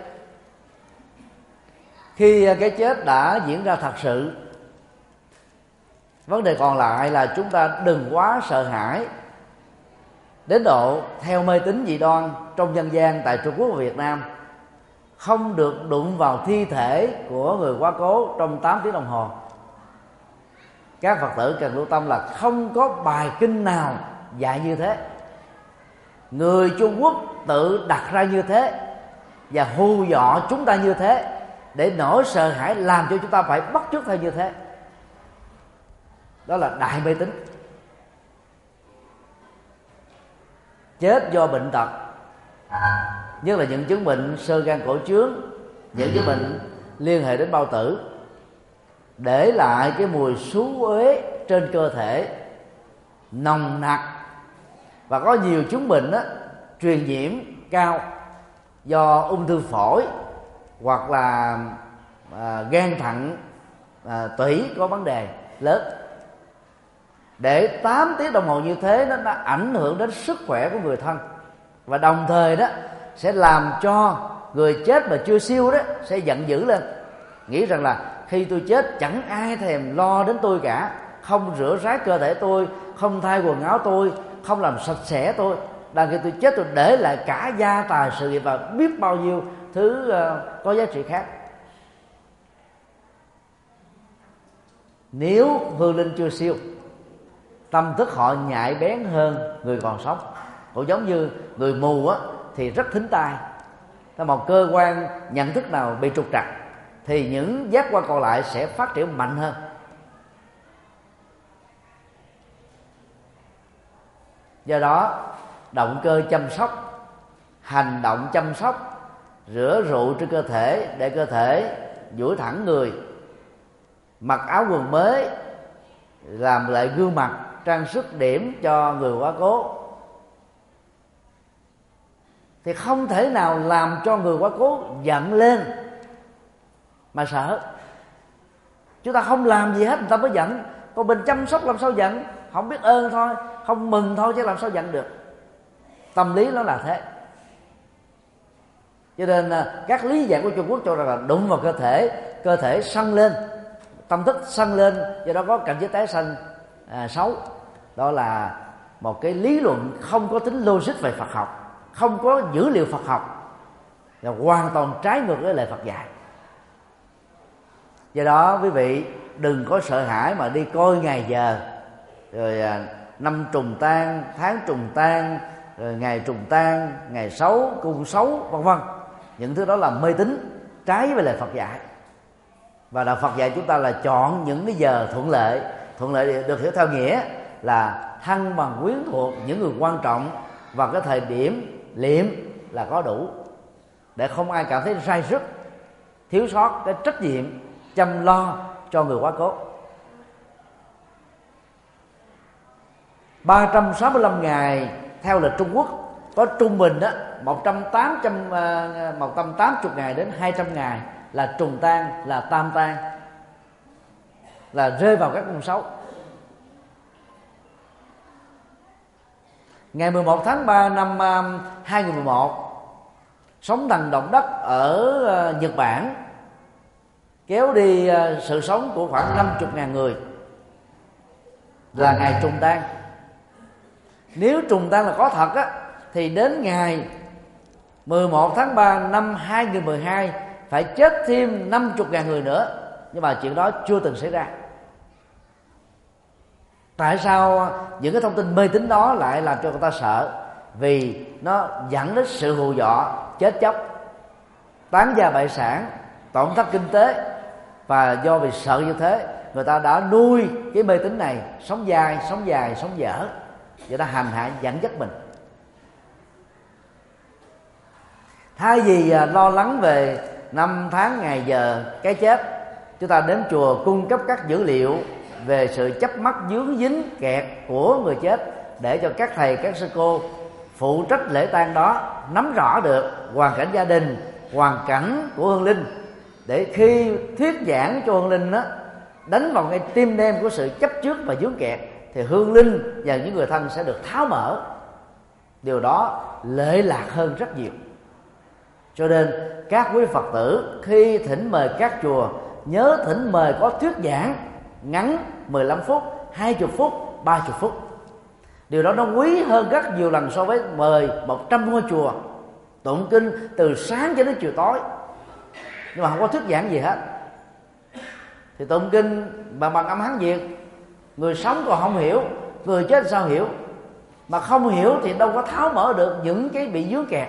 Khi cái chết đã diễn ra thật sự, vấn đề còn lại là chúng ta đừng quá sợ hãi đến độ theo mê tín dị đoan trong dân gian tại Trung Quốc và Việt Nam, không được đụng vào thi thể của người quá cố trong 8 tiếng đồng hồ. Các Phật tử cần lưu tâm là không có bài kinh nào dạy như thế. Người Trung Quốc tự đặt ra như thế và hù dọa chúng ta như thế, để nỗi sợ hãi làm cho chúng ta phải bắt chước theo như thế. Đó là đại mê tín. Chết do bệnh tật, nhất là những chứng bệnh xơ gan cổ trướng, những chứng bệnh liên hệ đến bao tử, để lại cái mùi xú uế trên cơ thể nồng nặc, và có nhiều chứng bệnh đó, truyền nhiễm cao do ung thư phổi hoặc là gan thận, tủy có vấn đề lớn. Để 8 tiếng đồng hồ như thế nó đã ảnh hưởng đến sức khỏe của người thân, và đồng thời đó sẽ làm cho người chết mà chưa siêu đó sẽ giận dữ lên, nghĩ rằng là khi tôi chết chẳng ai thèm lo đến tôi cả, không rửa rác cơ thể tôi, không thay quần áo tôi, không làm sạch sẽ tôi. Đang khi tôi chết tôi để lại cả gia tài sự nghiệp và biết bao nhiêu thứ có giá trị khác. Nếu hương linh chưa siêu, tâm thức họ nhạy bén hơn người còn sống. Cũng giống như người mù á, thì rất thính tai.ถ้một cơ quan nhận thức nào bị trục trặc thì những giác quan còn lại sẽ phát triển mạnh hơn. Do đó động cơ chăm sóc, hành động chăm sóc, rửa rượu trên cơ thể để cơ thể duỗi thẳng người, mặc áo quần mới, làm lại gương mặt, trang sức điểm cho người quá cố, thì không thể nào làm cho người quá cố giận lên mà sợ. Chúng ta không làm gì hết người ta mới giận. Còn mình chăm sóc làm sao giận? Không biết ơn thôi, không mừng thôi, chứ làm sao giận được. Tâm lý nó là thế. Cho nên các lý giải của Trung Quốc cho rằng là đụng vào cơ thể sân lên, tâm thức sân lên, do đó có cảnh giới tái sanh xấu. Đó là một cái lý luận không có tính logic về Phật học, không có dữ liệu Phật học, là hoàn toàn trái ngược với lời Phật dạy. Do đó quý vị đừng có sợ hãi mà đi coi ngày giờ, rồi năm trùng tang, tháng trùng tang, rồi ngày trùng tang, ngày xấu, cung xấu, vân vân. Những thứ đó là mê tín trái với lời Phật dạy. Và đạo Phật dạy chúng ta là chọn những cái giờ thuận lợi được hiểu theo nghĩa là thân bằng quyến thuộc những người quan trọng và cái thời điểm liệm là có đủ, để không ai cảm thấy sai sức, thiếu sót cái trách nhiệm chăm lo cho người quá cố. 365 ngày theo lịch Trung Quốc có trung bình đó 180 ngày đến 200 ngày là trùng tang, là tam tang, là rơi vào các cung xấu. Ngày 11 tháng 3 năm 2011, sóng thần động đất ở Nhật Bản kéo đi sự sống của khoảng 50.000 người, là ngày trùng tang. Nếu trùng tang là có thật á, thì đến ngày 11 tháng 3 năm 2012 phải chết thêm 50.000 người nữa. Nhưng mà chuyện đó chưa từng xảy ra. Tại sao những cái thông tin mê tín đó lại làm cho người ta sợ? Vì nó dẫn đến sự hù dọa, chết chóc, tán gia bại sản, tổn thất kinh tế. Và do vì sợ như thế, người ta đã nuôi cái mê tín này, sống dài, sống dở, và đã hành hạ dẫn dắt mình. Thay vì lo lắng về năm tháng ngày giờ cái chết, chúng ta đến chùa cung cấp các dữ liệu về sự chấp mắc dướng dính kẹt của người chết, để cho các thầy các sư cô phụ trách lễ tang đó nắm rõ được hoàn cảnh gia đình, hoàn cảnh của hương linh, để khi thuyết giảng cho hương linh đó, đánh vào ngay tim đen của sự chấp trước và dướng kẹt, thì hương linh và những người thân sẽ được tháo mở. Điều đó lệ lạc hơn rất nhiều. Cho nên các quý Phật tử khi thỉnh mời các chùa, nhớ thỉnh mời có thuyết giảng ngắn 15 phút, 20 phút, 30 phút. Điều đó nó quý hơn rất nhiều lần so với mời 100 ngôi chùa tụng kinh từ sáng cho đến chiều tối, nhưng mà không có thuyết giảng gì hết. Thì tụng kinh bằng âm Hán Việt, người sống còn không hiểu, người chết sao hiểu? Mà không hiểu thì đâu có tháo mở được những cái bị dướng kẹt.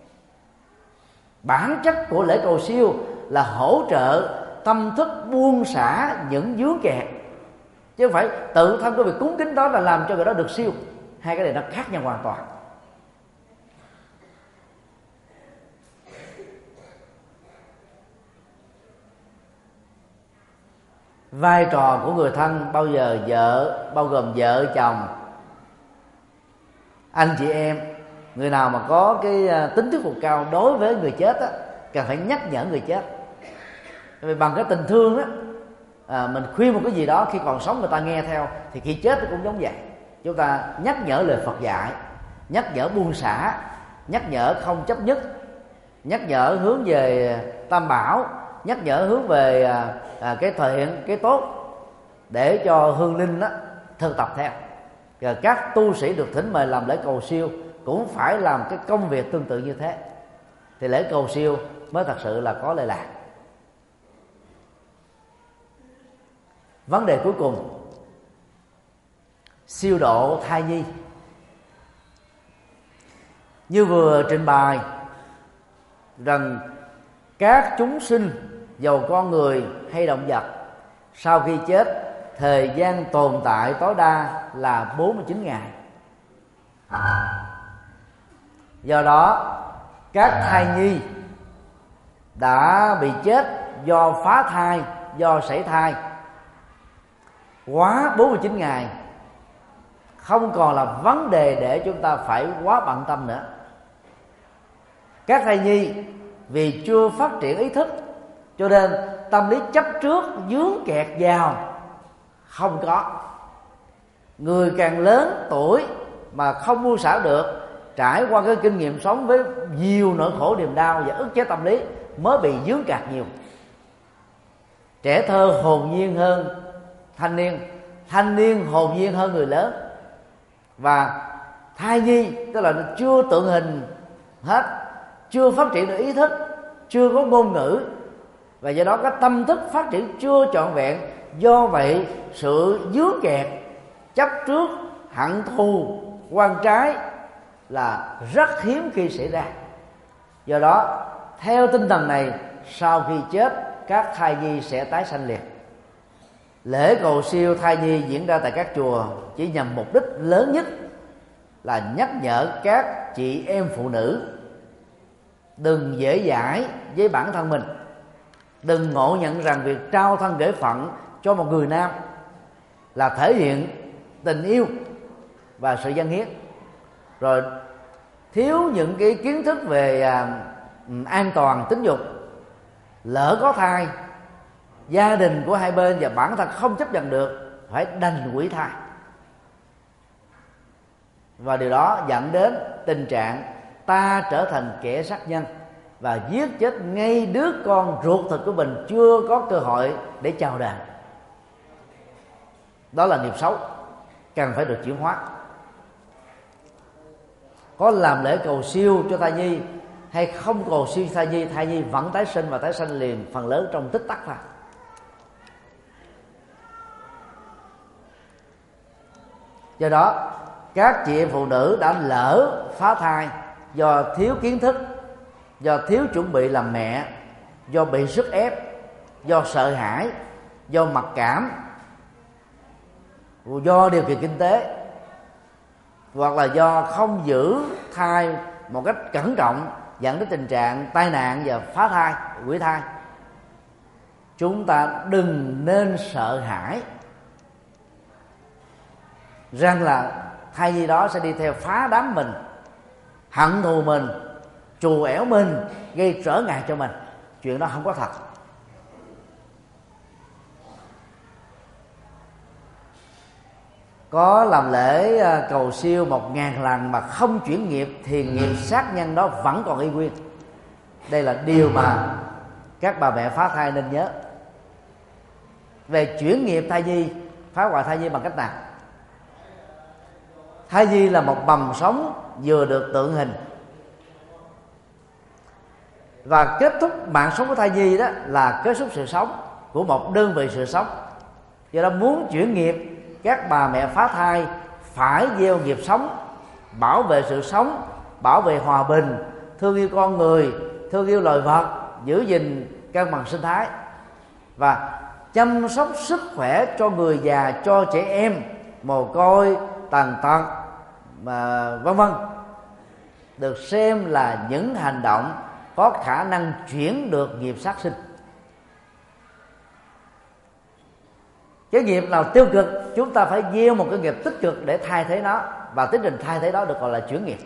Bản chất của lễ cầu siêu là hỗ trợ tâm thức buông xả những dướng kẹt, chứ không phải tự thân của việc cúng kính đó là làm cho người đó được siêu. Hai cái này nó khác nhau hoàn toàn. Vai trò của người thân bao giờ bao gồm vợ chồng, anh chị em, người nào mà có cái tính thuyết phục cao đối với người chết á, cần phải nhắc nhở người chết. Vì bằng cái tình thương á, mình khuyên một cái gì đó khi còn sống người ta nghe theo, thì khi chết nó cũng giống vậy. Chúng ta nhắc nhở lời Phật dạy, nhắc nhở buông xả, nhắc nhở không chấp nhất, nhắc nhở hướng về Tam Bảo, nhắc nhở hướng về cái thiện, cái tốt, để cho hương linh đó thực tập theo. Và các tu sĩ được thỉnh mời làm lễ cầu siêu cũng phải làm cái công việc tương tự như thế, thì lễ cầu siêu mới thật sự là có lệ lạc. Vấn đề cuối cùng, siêu độ thai nhi. Như vừa trình bày rằng các chúng sinh, dầu con người hay động vật, sau khi chết, thời gian tồn tại tối đa là 49 ngày. Do đó các thai nhi đã bị chết do phá thai, do sảy thai quá 49 ngày không còn là vấn đề để chúng ta phải quá bận tâm nữa. Các thai nhi vì chưa phát triển ý thức, cho nên tâm lý chấp trước dướng kẹt vào không có. Người càng lớn tuổi mà không buông xả được, trải qua cái kinh nghiệm sống với nhiều nỗi khổ niềm đau và ức chế tâm lý, mới bị dướng kẹt nhiều. Trẻ thơ hồn nhiên hơn thanh niên hồn nhiên hơn người lớn. Và thai nhi tức là nó chưa tượng hình hết, chưa phát triển được ý thức, chưa có ngôn ngữ, và do đó cái tâm thức phát triển chưa trọn vẹn. Do vậy sự dướng kẹt, chấp trước, hận thù, oan trái là rất hiếm khi xảy ra. Do đó theo tinh thần này, sau khi chết các thai nhi sẽ tái sanh liền. Lễ cầu siêu thai nhi diễn ra tại các chùa chỉ nhằm mục đích lớn nhất là nhắc nhở các chị em phụ nữ đừng dễ dãi với bản thân mình, đừng ngộ nhận rằng việc trao thân gửi phận cho một người nam là thể hiện tình yêu và sự dâng hiến, rồi thiếu những cái kiến thức về an toàn tính dục, lỡ có thai, gia đình của hai bên và bản thân không chấp nhận được, phải đành hủy thai. Và điều đó dẫn đến tình trạng ta trở thành kẻ sát nhân và giết chết ngay đứa con ruột thịt của mình chưa có cơ hội để chào đời. Đó là nghiệp xấu, cần phải được chuyển hóa. Có làm lễ cầu siêu cho thai nhi hay không cầu siêu thai nhi vẫn tái sinh, và tái sinh liền, phần lớn trong tích tắc thôi. Do đó các chị em phụ nữ đã lỡ phá thai do thiếu kiến thức, do thiếu chuẩn bị làm mẹ, do bị sức ép, do sợ hãi, do mặc cảm, do điều kiện kinh tế, hoặc là do không giữ thai một cách cẩn trọng dẫn đến tình trạng tai nạn và phá thai, hủy thai. Chúng ta đừng nên sợ hãi rằng là thai nhi đó sẽ đi theo phá đám mình, hận thù mình, trù ẻo mình, gây trở ngại cho mình. Chuyện đó không có thật. Có làm lễ cầu siêu 1000 lần mà không chuyển nghiệp thì nghiệp sát nhân đó vẫn còn y nguyên. Đây là điều mà các bà mẹ phá thai nên nhớ. Về chuyển nghiệp thai nhi, phá hoại thai nhi bằng cách nào? Thai nhi là một mầm sống vừa được tượng hình, và kết thúc mạng sống của thai nhi đó là kết thúc sự sống của một đơn vị sự sống. Do đó muốn chuyển nghiệp, các bà mẹ phá thai phải gieo nghiệp sống, bảo vệ sự sống, bảo vệ hòa bình, thương yêu con người, thương yêu loài vật, giữ gìn cân bằng sinh thái và chăm sóc sức khỏe cho người già, cho trẻ em mồ côi, tàn tật mà vân vân, được xem là những hành động có khả năng chuyển được nghiệp sát sinh. Cái nghiệp nào tiêu cực, chúng ta phải gieo một cái nghiệp tích cực để thay thế nó, và tiến trình thay thế đó được gọi là chuyển nghiệp.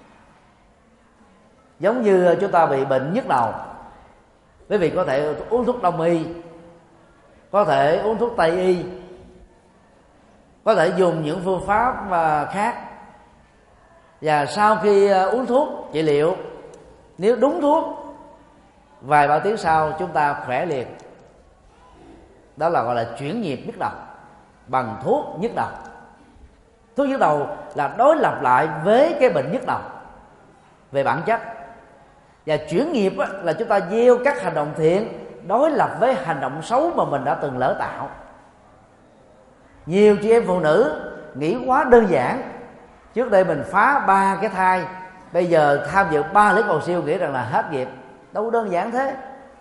Giống như chúng ta bị bệnh nhức đầu, quý vị có thể uống thuốc đông y, có thể uống thuốc tây y, có thể dùng những phương pháp khác. Và sau khi uống thuốc trị liệu, nếu đúng thuốc, vài ba tiếng sau chúng ta khỏe liền. Đó là gọi là chuyển nghiệp nhức đầu bằng thuốc nhức đầu. Thuốc nhức đầu là đối lập lại với cái bệnh nhức đầu về bản chất. Và chuyển nghiệp là chúng ta gieo các hành động thiện đối lập với hành động xấu mà mình đã từng lỡ tạo. Nhiều chị em phụ nữ nghĩ quá đơn giản. Trước đây mình phá 3 cái thai, bây giờ tham dự 3 lễ cầu siêu nghĩ rằng là hết nghiệp. Đâu đơn giản thế.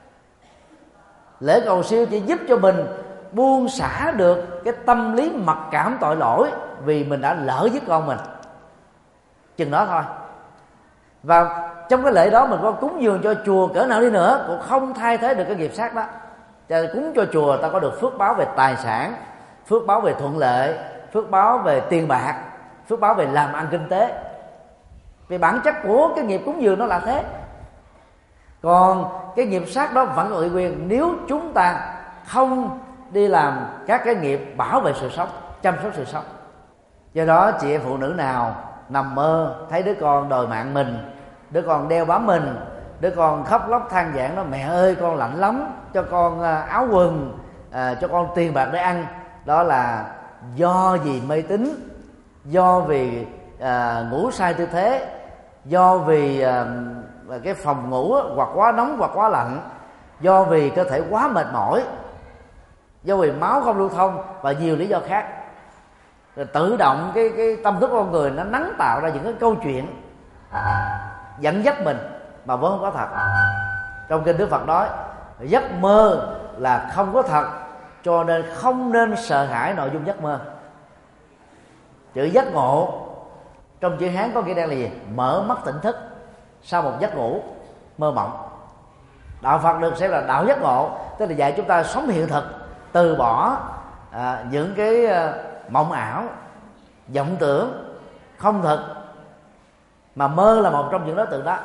Lễ cầu siêu chỉ giúp cho mình buông xả được cái tâm lý mặc cảm tội lỗi vì mình đã lỡ giết con mình, chừng đó thôi. Và trong cái lễ đó mình có cúng dường cho chùa cỡ nào đi nữa cũng không thay thế được cái nghiệp sát đó. Cho nên cúng cho chùa ta có được phước báo về tài sản, phước báo về thuận lợi, phước báo về tiền bạc, phước báo về làm ăn kinh tế. Vì bản chất của cái nghiệp cúng dường nó là thế. Còn cái nghiệp sát đó vẫn còn ủy quyền nếu chúng ta không đi làm các cái nghiệp bảo vệ sự sống, chăm sóc sự sống. Do đó chị em phụ nữ nào nằm mơ thấy đứa con đòi mạng mình, đứa con đeo bám mình, đứa con khóc lóc than vãn đó: mẹ ơi con lạnh lắm, cho con áo quần, cho con tiền bạc để ăn, đó là do vì mê tín, do vì ngủ sai tư thế, do vì cái phòng ngủ hoặc quá nóng hoặc quá lạnh, do vì cơ thể quá mệt mỏi, do vì máu không lưu thông và nhiều lý do khác. Rồi tự động cái tâm thức con người nó nắng tạo ra những cái câu chuyện dẫn dắt mình mà vẫn không có thật. Trong kinh Đức Phật nói giấc mơ là không có thật, cho nên không nên sợ hãi nội dung giấc mơ. Chữ giấc ngộ trong chữ Hán có nghĩa đen là gì? Mở mắt tỉnh thức sau một giấc ngủ mơ mộng. Đạo Phật được xem là đạo giấc ngộ, tức là dạy chúng ta sống hiện thực, từ bỏ những cái mộng ảo, vọng tưởng không thực, mà mơ là một trong những đối tượng đó.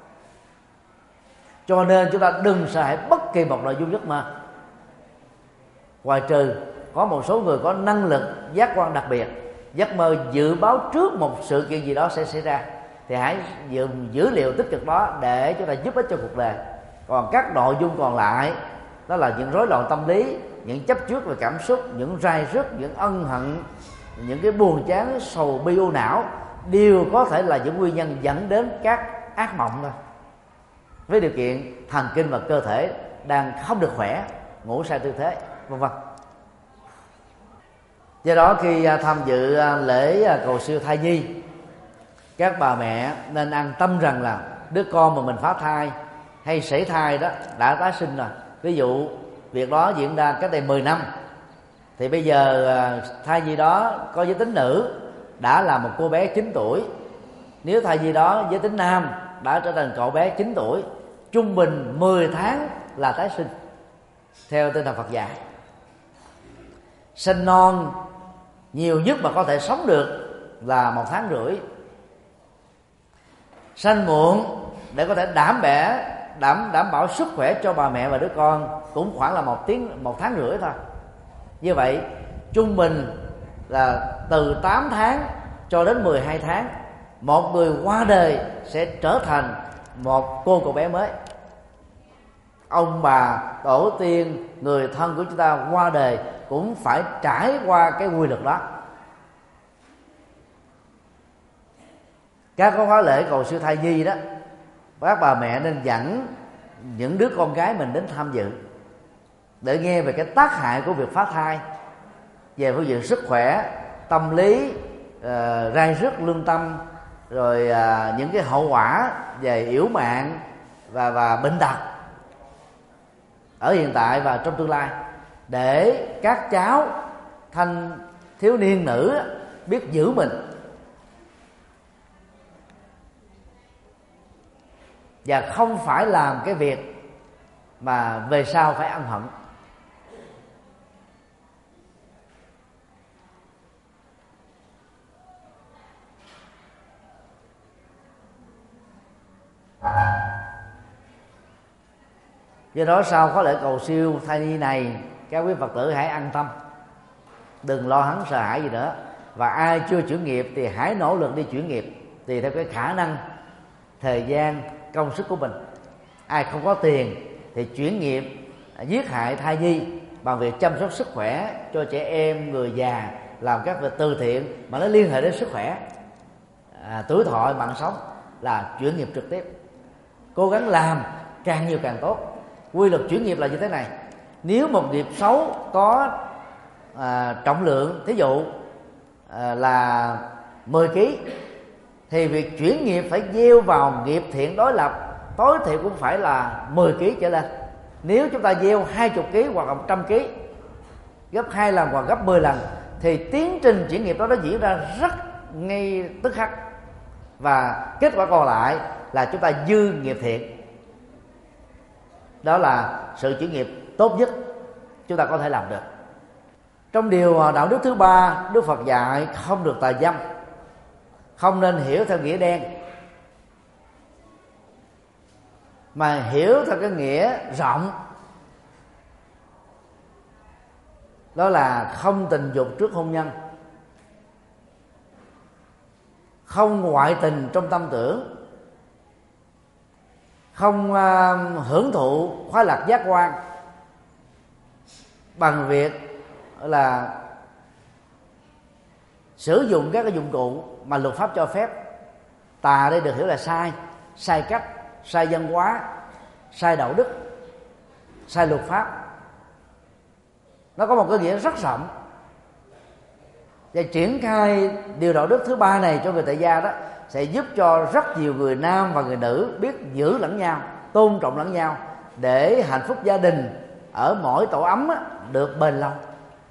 Cho nên chúng ta đừng sợ hãi bất kỳ một nội dung giấc mơ, ngoài trừ có một số người có năng lực giác quan đặc biệt, giấc mơ dự báo trước một sự kiện gì đó sẽ xảy ra, thì hãy dùng dữ liệu tích cực đó để chúng ta giúp ích cho cuộc đời. Còn các nội dung còn lại đó là những rối loạn tâm lý, những chấp trước về cảm xúc, những rai rứt, những ân hận, những cái buồn chán, sầu bi u não, đều có thể là những nguyên nhân dẫn đến các ác mộng thôi, với điều kiện thần kinh và cơ thể đang không được khỏe, ngủ sai tư thế, vân vân. Do đó khi tham dự lễ cầu siêu thai nhi, các bà mẹ nên an tâm rằng là đứa con mà mình phá thai hay sảy thai đó đã tái sinh rồi. Ví dụ việc đó diễn ra cách đây 10 năm, thì bây giờ thai nhi đó có giới tính nữ đã là một cô bé 9 tuổi. Nếu thai nhi đó giới tính nam đã trở thành cậu bé 9 tuổi, trung bình 10 tháng là tái sinh theo tinh thần Phật dạy. Sinh non nhiều nhất mà có thể sống được là 1 tháng rưỡi. Sanh muộn để có thể đảm bảo sức khỏe cho bà mẹ và đứa con cũng khoảng là 1 tháng rưỡi thôi. Như vậy trung bình là từ 8 tháng cho đến 12 tháng, một người qua đời sẽ trở thành một cậu bé mới. Ông bà, tổ tiên, người thân của chúng ta qua đời cũng phải trải qua cái quy luật đó. Các khóa lễ cầu siêu thai nhi đó, các bà mẹ nên dẫn những đứa con gái mình đến tham dự để nghe về cái tác hại của việc phá thai, về phương diện sức khỏe, tâm lý, rai rứt lương tâm, rồi những cái hậu quả về yểu mạng và bệnh tật ở hiện tại và trong tương lai, để các cháu thanh thiếu niên nữ biết giữ mình và không phải làm cái việc mà về sau phải ân hận. Do đó sau khóa lễ cầu siêu thai nhi này, các quý Phật tử hãy an tâm, đừng lo lắng sợ hãi gì nữa. Và ai chưa chuyển nghiệp thì hãy nỗ lực đi chuyển nghiệp tùy theo cái khả năng, thời gian, công sức của mình. Ai không có tiền thì chuyển nghiệp giết hại thai nhi bằng việc chăm sóc sức khỏe cho trẻ em, người già, làm các việc từ thiện mà nó liên hệ đến sức khỏe, tuổi thọ, mạng sống, là chuyển nghiệp trực tiếp. Cố gắng làm càng nhiều càng tốt. Quy luật chuyển nghiệp là như thế này: nếu một nghiệp xấu có trọng lượng, thí dụ là 10 kg, thì việc chuyển nghiệp phải gieo vào nghiệp thiện đối lập tối thiểu cũng phải là 10 kg trở lên. Nếu chúng ta gieo 20 kg hoặc 100 kg, gấp 2 lần hoặc gấp 10 lần, thì tiến trình chuyển nghiệp đó nó diễn ra rất ngay tức khắc, và kết quả còn lại là chúng ta dư nghiệp thiện. Đó là sự chuyển nghiệp tốt nhất chúng ta có thể làm được. Trong điều đạo đức thứ 3, Đức Phật dạy không được tà dâm, không nên hiểu theo nghĩa đen, mà hiểu theo cái nghĩa rộng. Đó là không tình dục trước hôn nhân, không ngoại tình trong tâm tưởng, không hưởng thụ khoái lạc giác quan bằng việc là sử dụng các cái dụng cụ mà luật pháp cho phép. Tà đây được hiểu là sai, sai cách, sai văn hóa, sai đạo đức, sai luật pháp. Nó có một cái nghĩa rất rộng. Và triển khai điều đạo đức thứ 3 này cho người tại gia đó sẽ giúp cho rất nhiều người nam và người nữ biết giữ lẫn nhau, tôn trọng lẫn nhau, để hạnh phúc gia đình ở mỗi tổ ấm được bền lâu.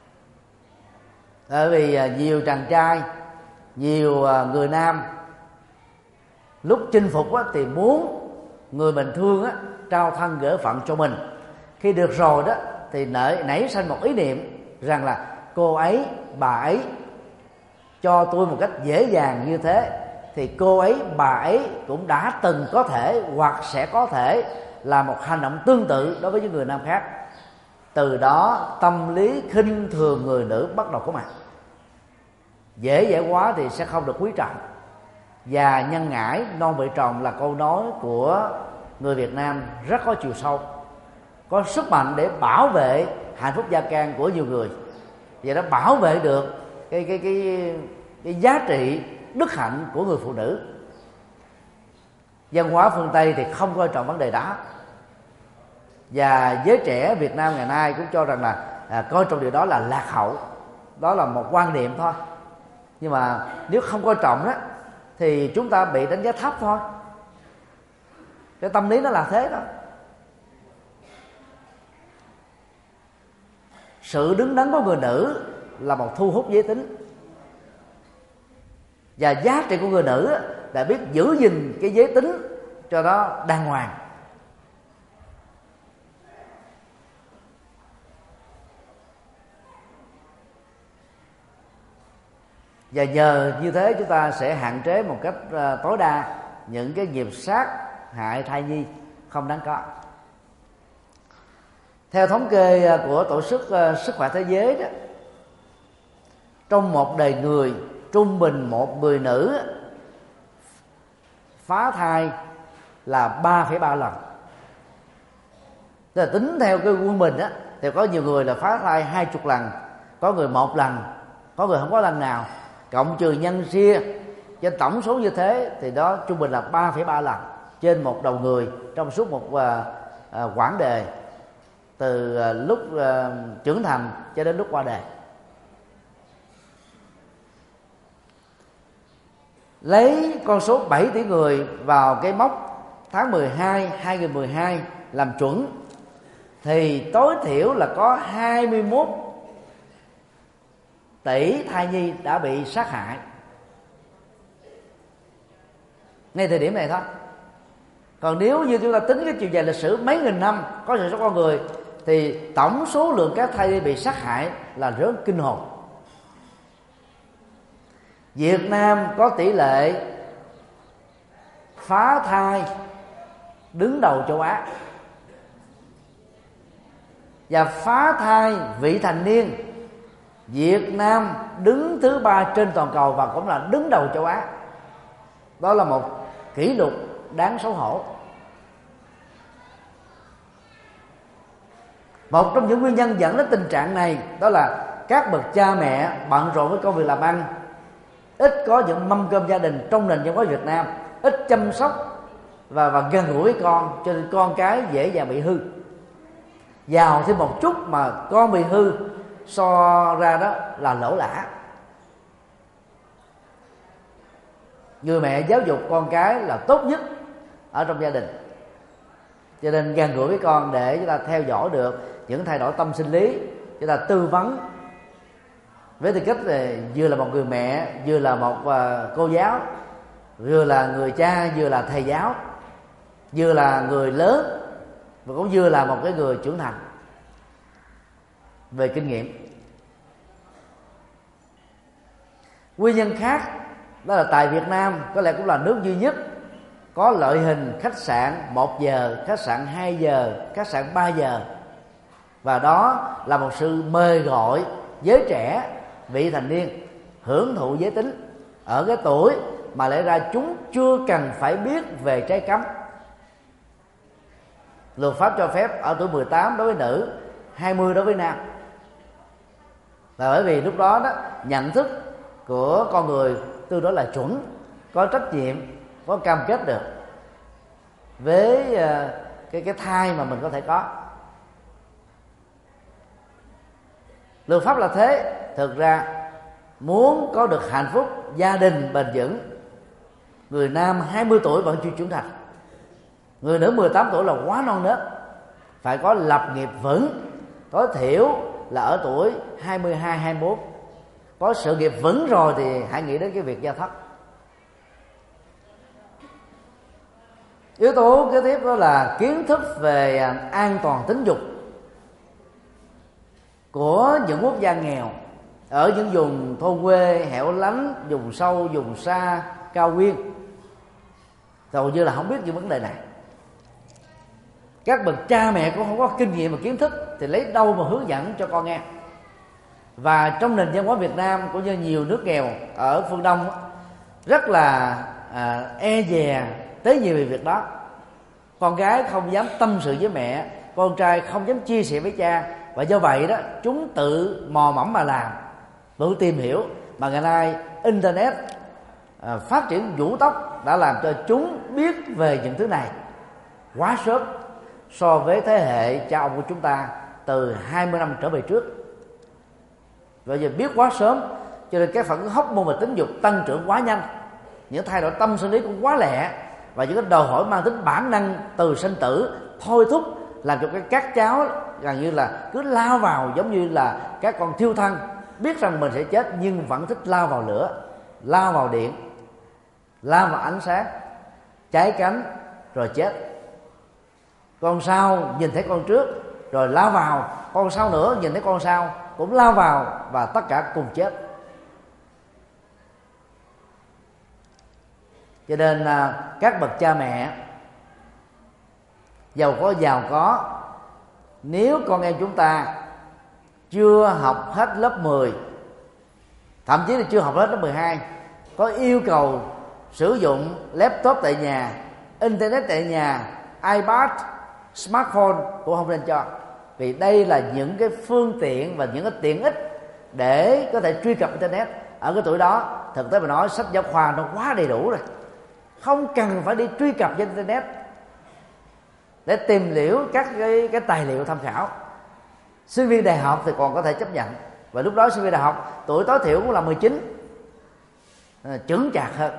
Bởi vì nhiều chàng trai, nhiều người nam lúc chinh phục thì muốn người mình thương trao thân gỡ phận cho mình. Khi được rồi đó thì nảy sinh một ý niệm rằng là cô ấy, bà ấy cho tôi một cách dễ dàng như thế, thì cô ấy, bà ấy cũng đã từng có thể hoặc sẽ có thể là một hành động tương tự đối với những người nam khác. Từ đó tâm lý khinh thường người nữ bắt đầu có mặt. Dễ dãi quá thì sẽ không được quý trọng. Và nhân ngãi non bị tròn là câu nói của người Việt Nam rất có chiều sâu, có sức mạnh để bảo vệ hạnh phúc gia can của nhiều người, và nó bảo vệ được cái giá trị đức hạnh của người phụ nữ. Văn hóa phương Tây thì không coi trọng vấn đề đó, và giới trẻ Việt Nam ngày nay cũng cho rằng là coi trọng điều đó là lạc hậu, đó là một quan niệm thôi, nhưng mà nếu không coi trọng đó thì chúng ta bị đánh giá thấp thôi. Cái tâm lý nó là thế đó. Sự đứng đắn của người nữ là một thu hút giới tính, và giá trị của người nữ là biết giữ gìn cái giới tính cho nó đàng hoàng. Và nhờ như thế chúng ta sẽ hạn chế một cách tối đa những cái nghiệp sát hại thai nhi không đáng có. Theo thống kê của Tổ chức Sức khỏe Thế giới đó, trong một đời người, trung bình một người nữ phá thai là 3,3 lần. Tức là tính theo cái quân bình á, thì có nhiều người là phá thai 20 lần, có người 1 lần, có người không có lần nào. Cộng trừ nhân chia trên tổng số như thế thì đó trung bình là 3,3 lần trên một đầu người trong suốt một quãng đời, từ lúc trưởng thành cho đến lúc qua đời. Lấy con số 7 tỷ người vào cái mốc tháng 12 2012 làm chuẩn thì tối thiểu là có 21 tỷ thai nhi đã bị sát hại ngay thời điểm này thôi. Còn nếu như chúng ta tính cái chiều dài lịch sử mấy nghìn năm có sự sống con người thì tổng số lượng các thai nhi bị sát hại là rất kinh hồn. Việt Nam có tỷ lệ phá thai đứng đầu châu Á, và phá thai vị thành niên Việt Nam đứng thứ 3 trên toàn cầu và cũng là đứng đầu châu Á. Đó là một kỷ lục đáng xấu hổ. Một trong những nguyên nhân dẫn đến tình trạng này đó là các bậc cha mẹ bận rộn với công việc làm ăn, ít có những mâm cơm gia đình trong nền văn hóa Việt Nam, ít chăm sóc và gần gũi với con, cho nên con cái dễ dàng bị hư. Giàu thêm một chút mà con bị hư, so ra đó là lỗ lã. Người mẹ giáo dục con cái là tốt nhất ở trong gia đình, cho nên gần gũi với con để chúng ta theo dõi được những thay đổi tâm sinh lý, chúng ta tư vấn với tư cách là vừa là một người mẹ, vừa là một cô giáo, vừa là người cha, vừa là thầy giáo, vừa là người lớn và cũng vừa là một cái người trưởng thành về kinh nghiệm. Nguyên nhân khác đó là tại Việt Nam có lẽ cũng là nước duy nhất có loại hình khách sạn 1 giờ, khách sạn 2 giờ, khách sạn 3 giờ, và đó là một sự mời gọi giới trẻ vị thành niên hưởng thụ giới tính ở cái tuổi mà lẽ ra chúng chưa cần phải biết về trái cấm. Luật pháp cho phép ở tuổi 18 đối với nữ, 20 đối với nam, là bởi vì lúc đó đó nhận thức của con người tương đối là chuẩn, có trách nhiệm, có cam kết được với cái thai mà mình có thể có. Luật pháp là thế. Thực ra muốn có được hạnh phúc gia đình bền vững, người nam 20 tuổi vẫn chưa trưởng thành, người nữ 18 tuổi là quá non nớt, phải có lập nghiệp vững, tối thiểu là ở tuổi 22, 24. Có sự nghiệp vững rồi thì hãy nghĩ đến cái việc gia thất. Yếu tố kế tiếp đó là kiến thức về an toàn tính dục của những quốc gia nghèo ở những vùng thôn quê hẻo lánh, vùng sâu, vùng xa, cao nguyên, hầu như là không biết những vấn đề này. Các bậc cha mẹ cũng không có kinh nghiệm và kiến thức thì lấy đâu mà hướng dẫn cho con nghe. Và trong nền văn hóa Việt Nam cũng như nhiều nước nghèo ở phương Đông rất là e dè tế nhị về việc đó. Con gái không dám tâm sự với mẹ, con trai không dám chia sẻ với cha, và do vậy đó chúng tự mò mẫm mà làm, tự tìm hiểu. Mà ngày nay internet phát triển vũ tốc đã làm cho chúng biết về những thứ này quá sớm so với thế hệ cha ông của chúng ta từ 20 năm trở về trước. Và giờ biết quá sớm, cho nên các phản ứng hóc môn và tính dục tăng trưởng quá nhanh, những thay đổi tâm sinh lý cũng quá lẹ, và những cái đòi hỏi mang tính bản năng từ sinh tử thôi thúc làm cho các cháu gần như là cứ lao vào, giống như là các con thiêu thân, biết rằng mình sẽ chết nhưng vẫn thích lao vào lửa, lao vào điện, lao vào ánh sáng, cháy cánh rồi chết. Con sau nhìn thấy con trước rồi lao vào, con sau nữa nhìn thấy con sau cũng lao vào, và tất cả cùng chết. Cho nên các bậc cha mẹ giàu có, nếu con em chúng ta chưa học hết lớp 10, thậm chí là chưa học hết lớp 12, có yêu cầu sử dụng laptop tại nhà, internet tại nhà, iPad, smartphone cũng không nên cho. Vì đây là những cái phương tiện và những cái tiện ích để có thể truy cập internet. Ở cái tuổi đó, thực tế mà nói, sách giáo khoa nó quá đầy đủ rồi, không cần phải đi truy cập trên internet để tìm hiểu các cái tài liệu tham khảo. Sinh viên đại học thì còn có thể chấp nhận, và lúc đó sinh viên đại học tuổi tối thiểu cũng là 19, chững chạc hơn.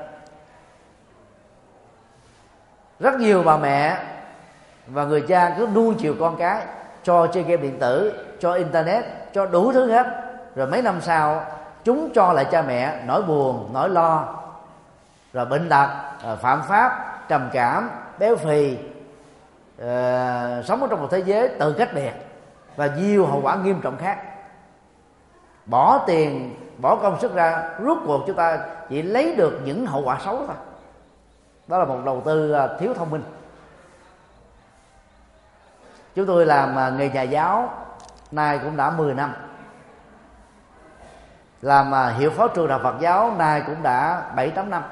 Rất nhiều bà mẹ và người cha cứ nuông chiều con cái, cho chơi game điện tử, cho internet, cho đủ thứ hết, rồi mấy năm sau chúng cho lại cha mẹ nỗi buồn, nỗi lo, rồi bệnh tật, phạm pháp, trầm cảm, béo phì, sống ở trong một thế giới tự cách biệt và nhiều hậu quả nghiêm trọng khác. Bỏ tiền, bỏ công sức ra, rốt cuộc chúng ta chỉ lấy được những hậu quả xấu thôi. Đó là một đầu tư thiếu thông minh. Chúng tôi làm nghề nhà giáo nay cũng đã 10 năm, làm hiệu phó trường đại học Phật giáo nay cũng đã 7-8 năm.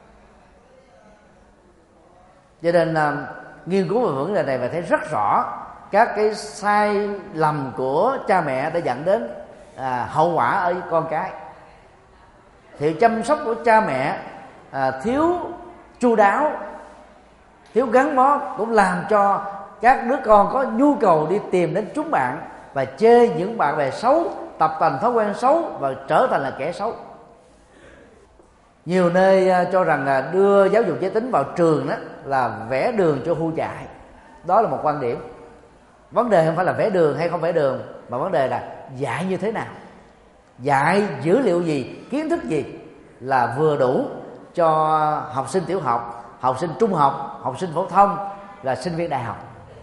Cho nên nghiên cứu về vấn đề này và thấy rất rõ các cái sai lầm của cha mẹ đã dẫn đến hậu quả ở con cái. Thì chăm sóc của cha mẹ thiếu chu đáo, thiếu gắn bó cũng làm cho các đứa con có nhu cầu đi tìm đến chúng bạn và chê những bạn bè xấu, tập thành thói quen xấu và trở thành là kẻ xấu. Nhiều nơi cho rằng là đưa giáo dục giới tính vào trường đó là vẽ đường cho hươu chạy. Đó là một quan điểm. Vấn đề không phải là vẽ đường hay không vẽ đường, mà vấn đề là dạy như thế nào, dạy dữ liệu gì, kiến thức gì là vừa đủ cho học sinh tiểu học, học sinh trung học, học sinh phổ thông và sinh viên đại học.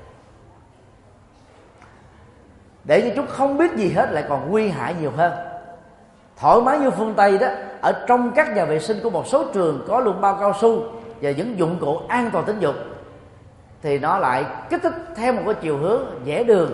Để cho chúng không biết gì hết lại còn nguy hại nhiều hơn. Thoải mái như phương Tây đó, ở trong các nhà vệ sinh của một số trường có luôn bao cao su và những dụng cụ an toàn tính dục, thì nó lại kích thích theo một cái chiều hướng vẽ đường.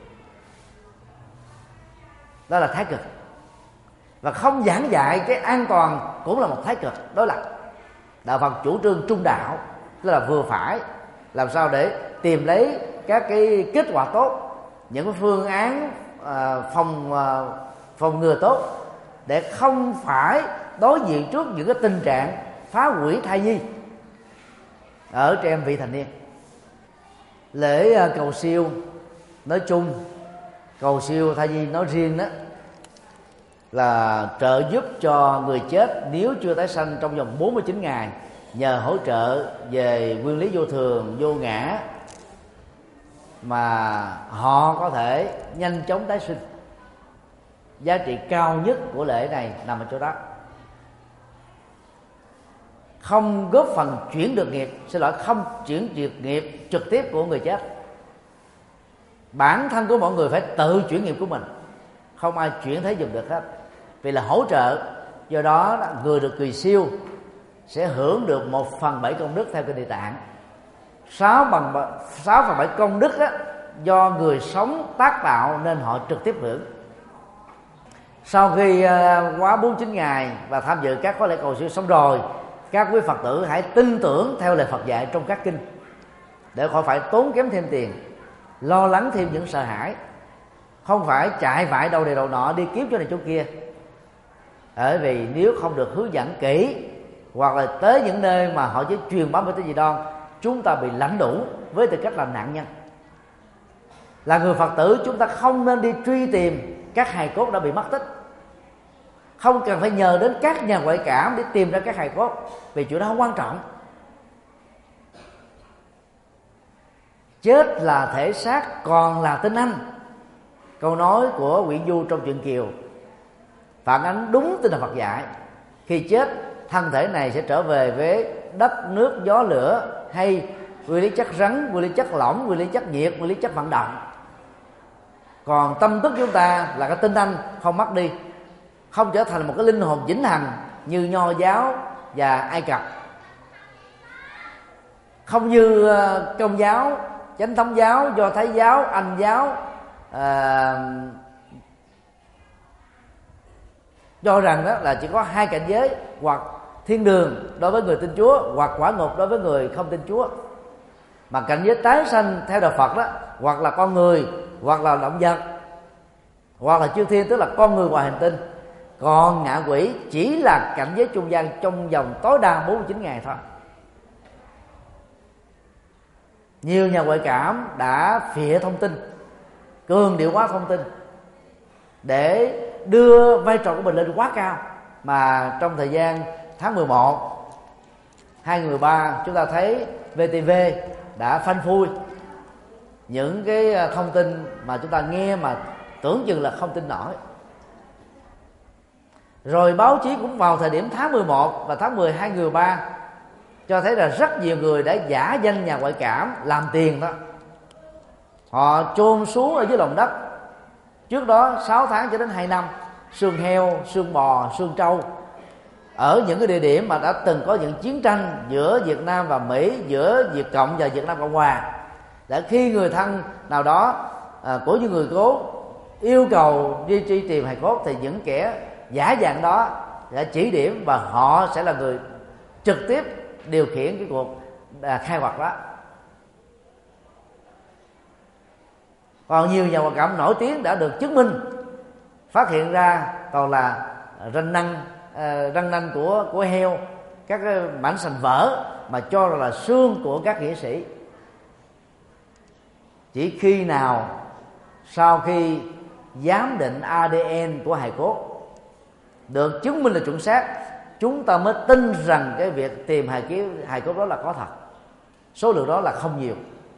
Đó là thái cực. Và không giảng dạy cái an toàn cũng là một thái cực đối lập. Đạo Phật chủ trương trung đạo, tức là vừa phải, làm sao để tìm lấy các cái kết quả tốt, những cái phương án phòng ngừa tốt, để không phải đối diện trước những cái tình trạng phá hủy thai nhi ở trẻ em vị thành niên. Lễ cầu siêu nói chung, cầu siêu thai nhi nói riêng đó, là trợ giúp cho người chết nếu chưa tái sanh trong vòng 49 ngày nhờ hỗ trợ về nguyên lý vô thường, vô ngã, mà họ có thể nhanh chóng tái sinh. Giá trị cao nhất của lễ này nằm ở chỗ đó. Không góp phần chuyển được nghiệp, không chuyển được nghiệp trực tiếp của người chết. Bản thân của mọi người phải tự chuyển nghiệp của mình, không ai chuyển thế dùng được hết, vì là hỗ trợ. Do đó người được kỳ siêu sẽ hưởng được 1/7 công đức theo kinh Địa Tạng. 6/7 công đức đó, do người sống tác tạo nên họ trực tiếp hưởng. Sau khi quá 49 ngày và tham dự các khóa lễ cầu siêu xong rồi, các quý Phật tử hãy tin tưởng theo lời Phật dạy trong các kinh, để khỏi phải tốn kém thêm tiền, lo lắng thêm những sợ hãi, không phải chạy vại đầu này đầu nọ đi kiếm chỗ này chỗ kia. Bởi vì nếu không được hướng dẫn kỹ, hoặc là tới những nơi mà họ chỉ truyền bá về cái gì đó, chúng ta bị lãnh đủ với tư cách là nạn nhân. Là người Phật tử, chúng ta không nên đi truy tìm các hài cốt đã bị mất tích, không cần phải nhờ đến các nhà ngoại cảm để tìm ra các hài cốt, vì chuyện đó không quan trọng. Chết là thể xác, còn là tinh anh. Câu nói của Nguyễn Du trong truyện Kiều phản ánh đúng tinh thần Phật dạy. Khi chết, thân thể này sẽ trở về với đất, nước, gió, lửa, hay nguyên lý chất rắn, nguyên lý chất lỏng, nguyên lý chất nhiệt, nguyên lý chất vận động. Còn tâm thức chúng ta là cái tinh anh không mất đi, không trở thành một cái linh hồn vĩnh hằng như Nho giáo và Ai Cập, không như Công giáo, Chánh thống giáo, Do Thái giáo, Anh giáo cho rằng đó là chỉ có hai cảnh giới, hoặc thiên đường đối với người tin Chúa, hoặc quả ngục đối với người không tin Chúa. Mà cảnh giới tái sanh theo đạo Phật đó, hoặc là con người, hoặc là động vật, hoặc là chư thiên, tức là con người ngoài hành tinh. Còn ngạ quỷ chỉ là cảnh giới trung gian trong vòng tối đa 49 ngày thôi. Nhiều nhà ngoại cảm đã phịa thông tin, cường điệu hóa thông tin để đưa vai trò của mình lên quá cao. Mà trong thời gian tháng 11 2013, chúng ta thấy VTV đã phanh phui những cái thông tin mà chúng ta nghe mà tưởng chừng là không tin nổi. Rồi báo chí cũng vào thời điểm tháng 11 và tháng 10 2013 cho thấy là rất nhiều người đã giả danh nhà ngoại cảm làm tiền đó. Họ chôn xuống ở dưới lòng đất trước đó 6 tháng cho đến 2 năm xương heo, xương bò, xương trâu ở những cái địa điểm mà đã từng có những chiến tranh giữa Việt Nam và Mỹ, giữa Việt Cộng và Việt Nam Cộng Hòa. Để khi người thân nào đó của những người cố yêu cầu đi truy tìm hài cốt, thì những kẻ giả dạng đó đã chỉ điểm và họ sẽ là người trực tiếp điều khiển cái cuộc khai quật đó. Còn nhiều nhà ngoại cảm nổi tiếng đã được chứng minh phát hiện ra toàn là răng nanh của heo, các cái mảnh sành vỡ mà cho là xương của các nghĩa sĩ. Chỉ khi nào sau khi giám định ADN của hài cốt được chứng minh là chuẩn xác, chúng ta mới tin rằng cái việc tìm hài cốt đó là có thật. Số lượng đó là không nhiều.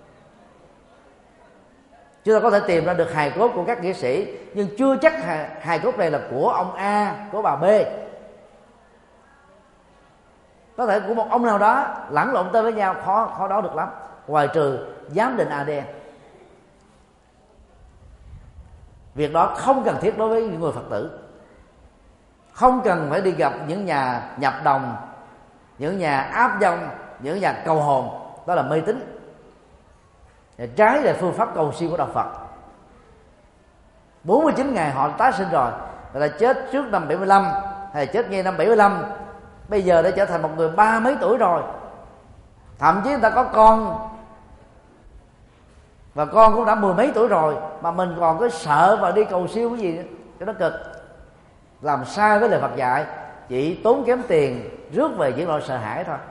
Chúng ta có thể tìm ra được hài cốt của các nghĩa sĩ, nhưng chưa chắc hài cốt này là của ông A, của bà B. Có thể của một ông nào đó lẫn lộn tên với nhau, khó đoán được lắm, ngoài trừ giám định ADN. Việc đó không cần thiết đối với những người Phật tử. Không cần phải đi gặp những nhà nhập đồng, những nhà áp dông, những nhà cầu hồn. Đó là mê tín, trái về phương pháp cầu siêu của đạo Phật. 49 ngày họ tái sinh rồi, người ta chết trước năm 75 hay chết ngay năm 75, bây giờ đã trở thành một người 30 mấy tuổi rồi. Thậm chí người ta có con, và con cũng đã 10 mấy tuổi rồi, mà mình còn có sợ và đi cầu siêu cái gì nữa, cho nó cực. Làm sai với lời Phật dạy, chỉ tốn kém tiền, rước về những nỗi sợ hãi thôi.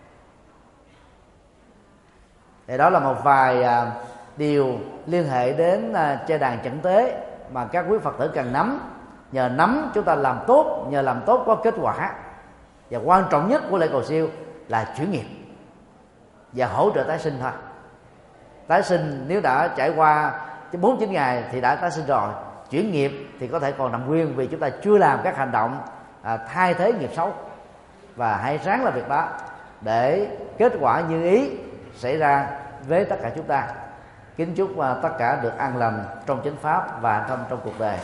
Thì đó là một vài điều liên hệ đến chơi đàn chẩn tế mà các quý Phật tử cần nắm. Nhờ nắm chúng ta làm tốt, nhờ làm tốt có kết quả. Và quan trọng nhất của lễ cầu siêu là chuyển nghiệp và hỗ trợ tái sinh thôi. Tái sinh nếu đã trải qua 49 ngày thì đã tái sinh rồi. Chuyển nghiệp thì có thể còn nằm nguyên vì chúng ta chưa làm các hành động thay thế nghiệp xấu. Và hãy ráng làm việc đó để kết quả như ý xảy ra với tất cả chúng ta. Kính chúc tất cả được an lành trong chánh pháp và trong cuộc đời.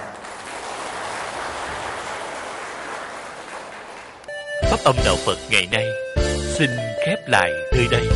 Pháp âm đạo Phật ngày nay xin khép lại nơi đây.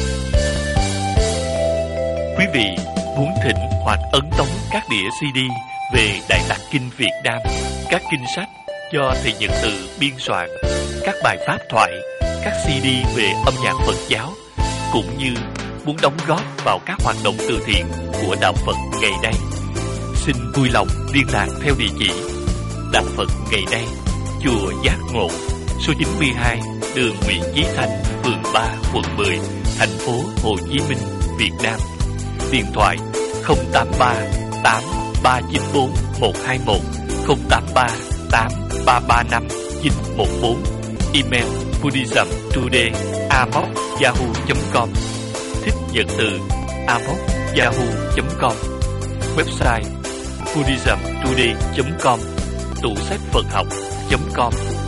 Quý vị muốn thỉnh hoặc ấn tống các đĩa CD về Đại Tạng Kinh Việt Nam, các kinh sách do thầy Nhật Từ biên soạn, các bài pháp thoại, các CD về âm nhạc Phật giáo, cũng như muốn đóng góp vào các hoạt động từ thiện của đạo Phật ngày nay, xin vui lòng liên lạc theo địa chỉ Đạo Phật ngày nay, chùa Giác Ngộ, số 92 đường Nguyễn Chí Thanh, phường 3, quận 10, thành phố Hồ Chí Minh, Việt Nam. Điện thoại 083 8394 121, 083 83 335 914. Email buddhismtoday@yahoo.com. Thích nhận từ yahoo.com. Website buddhismtoday.com. Tủ sách Phật học.com.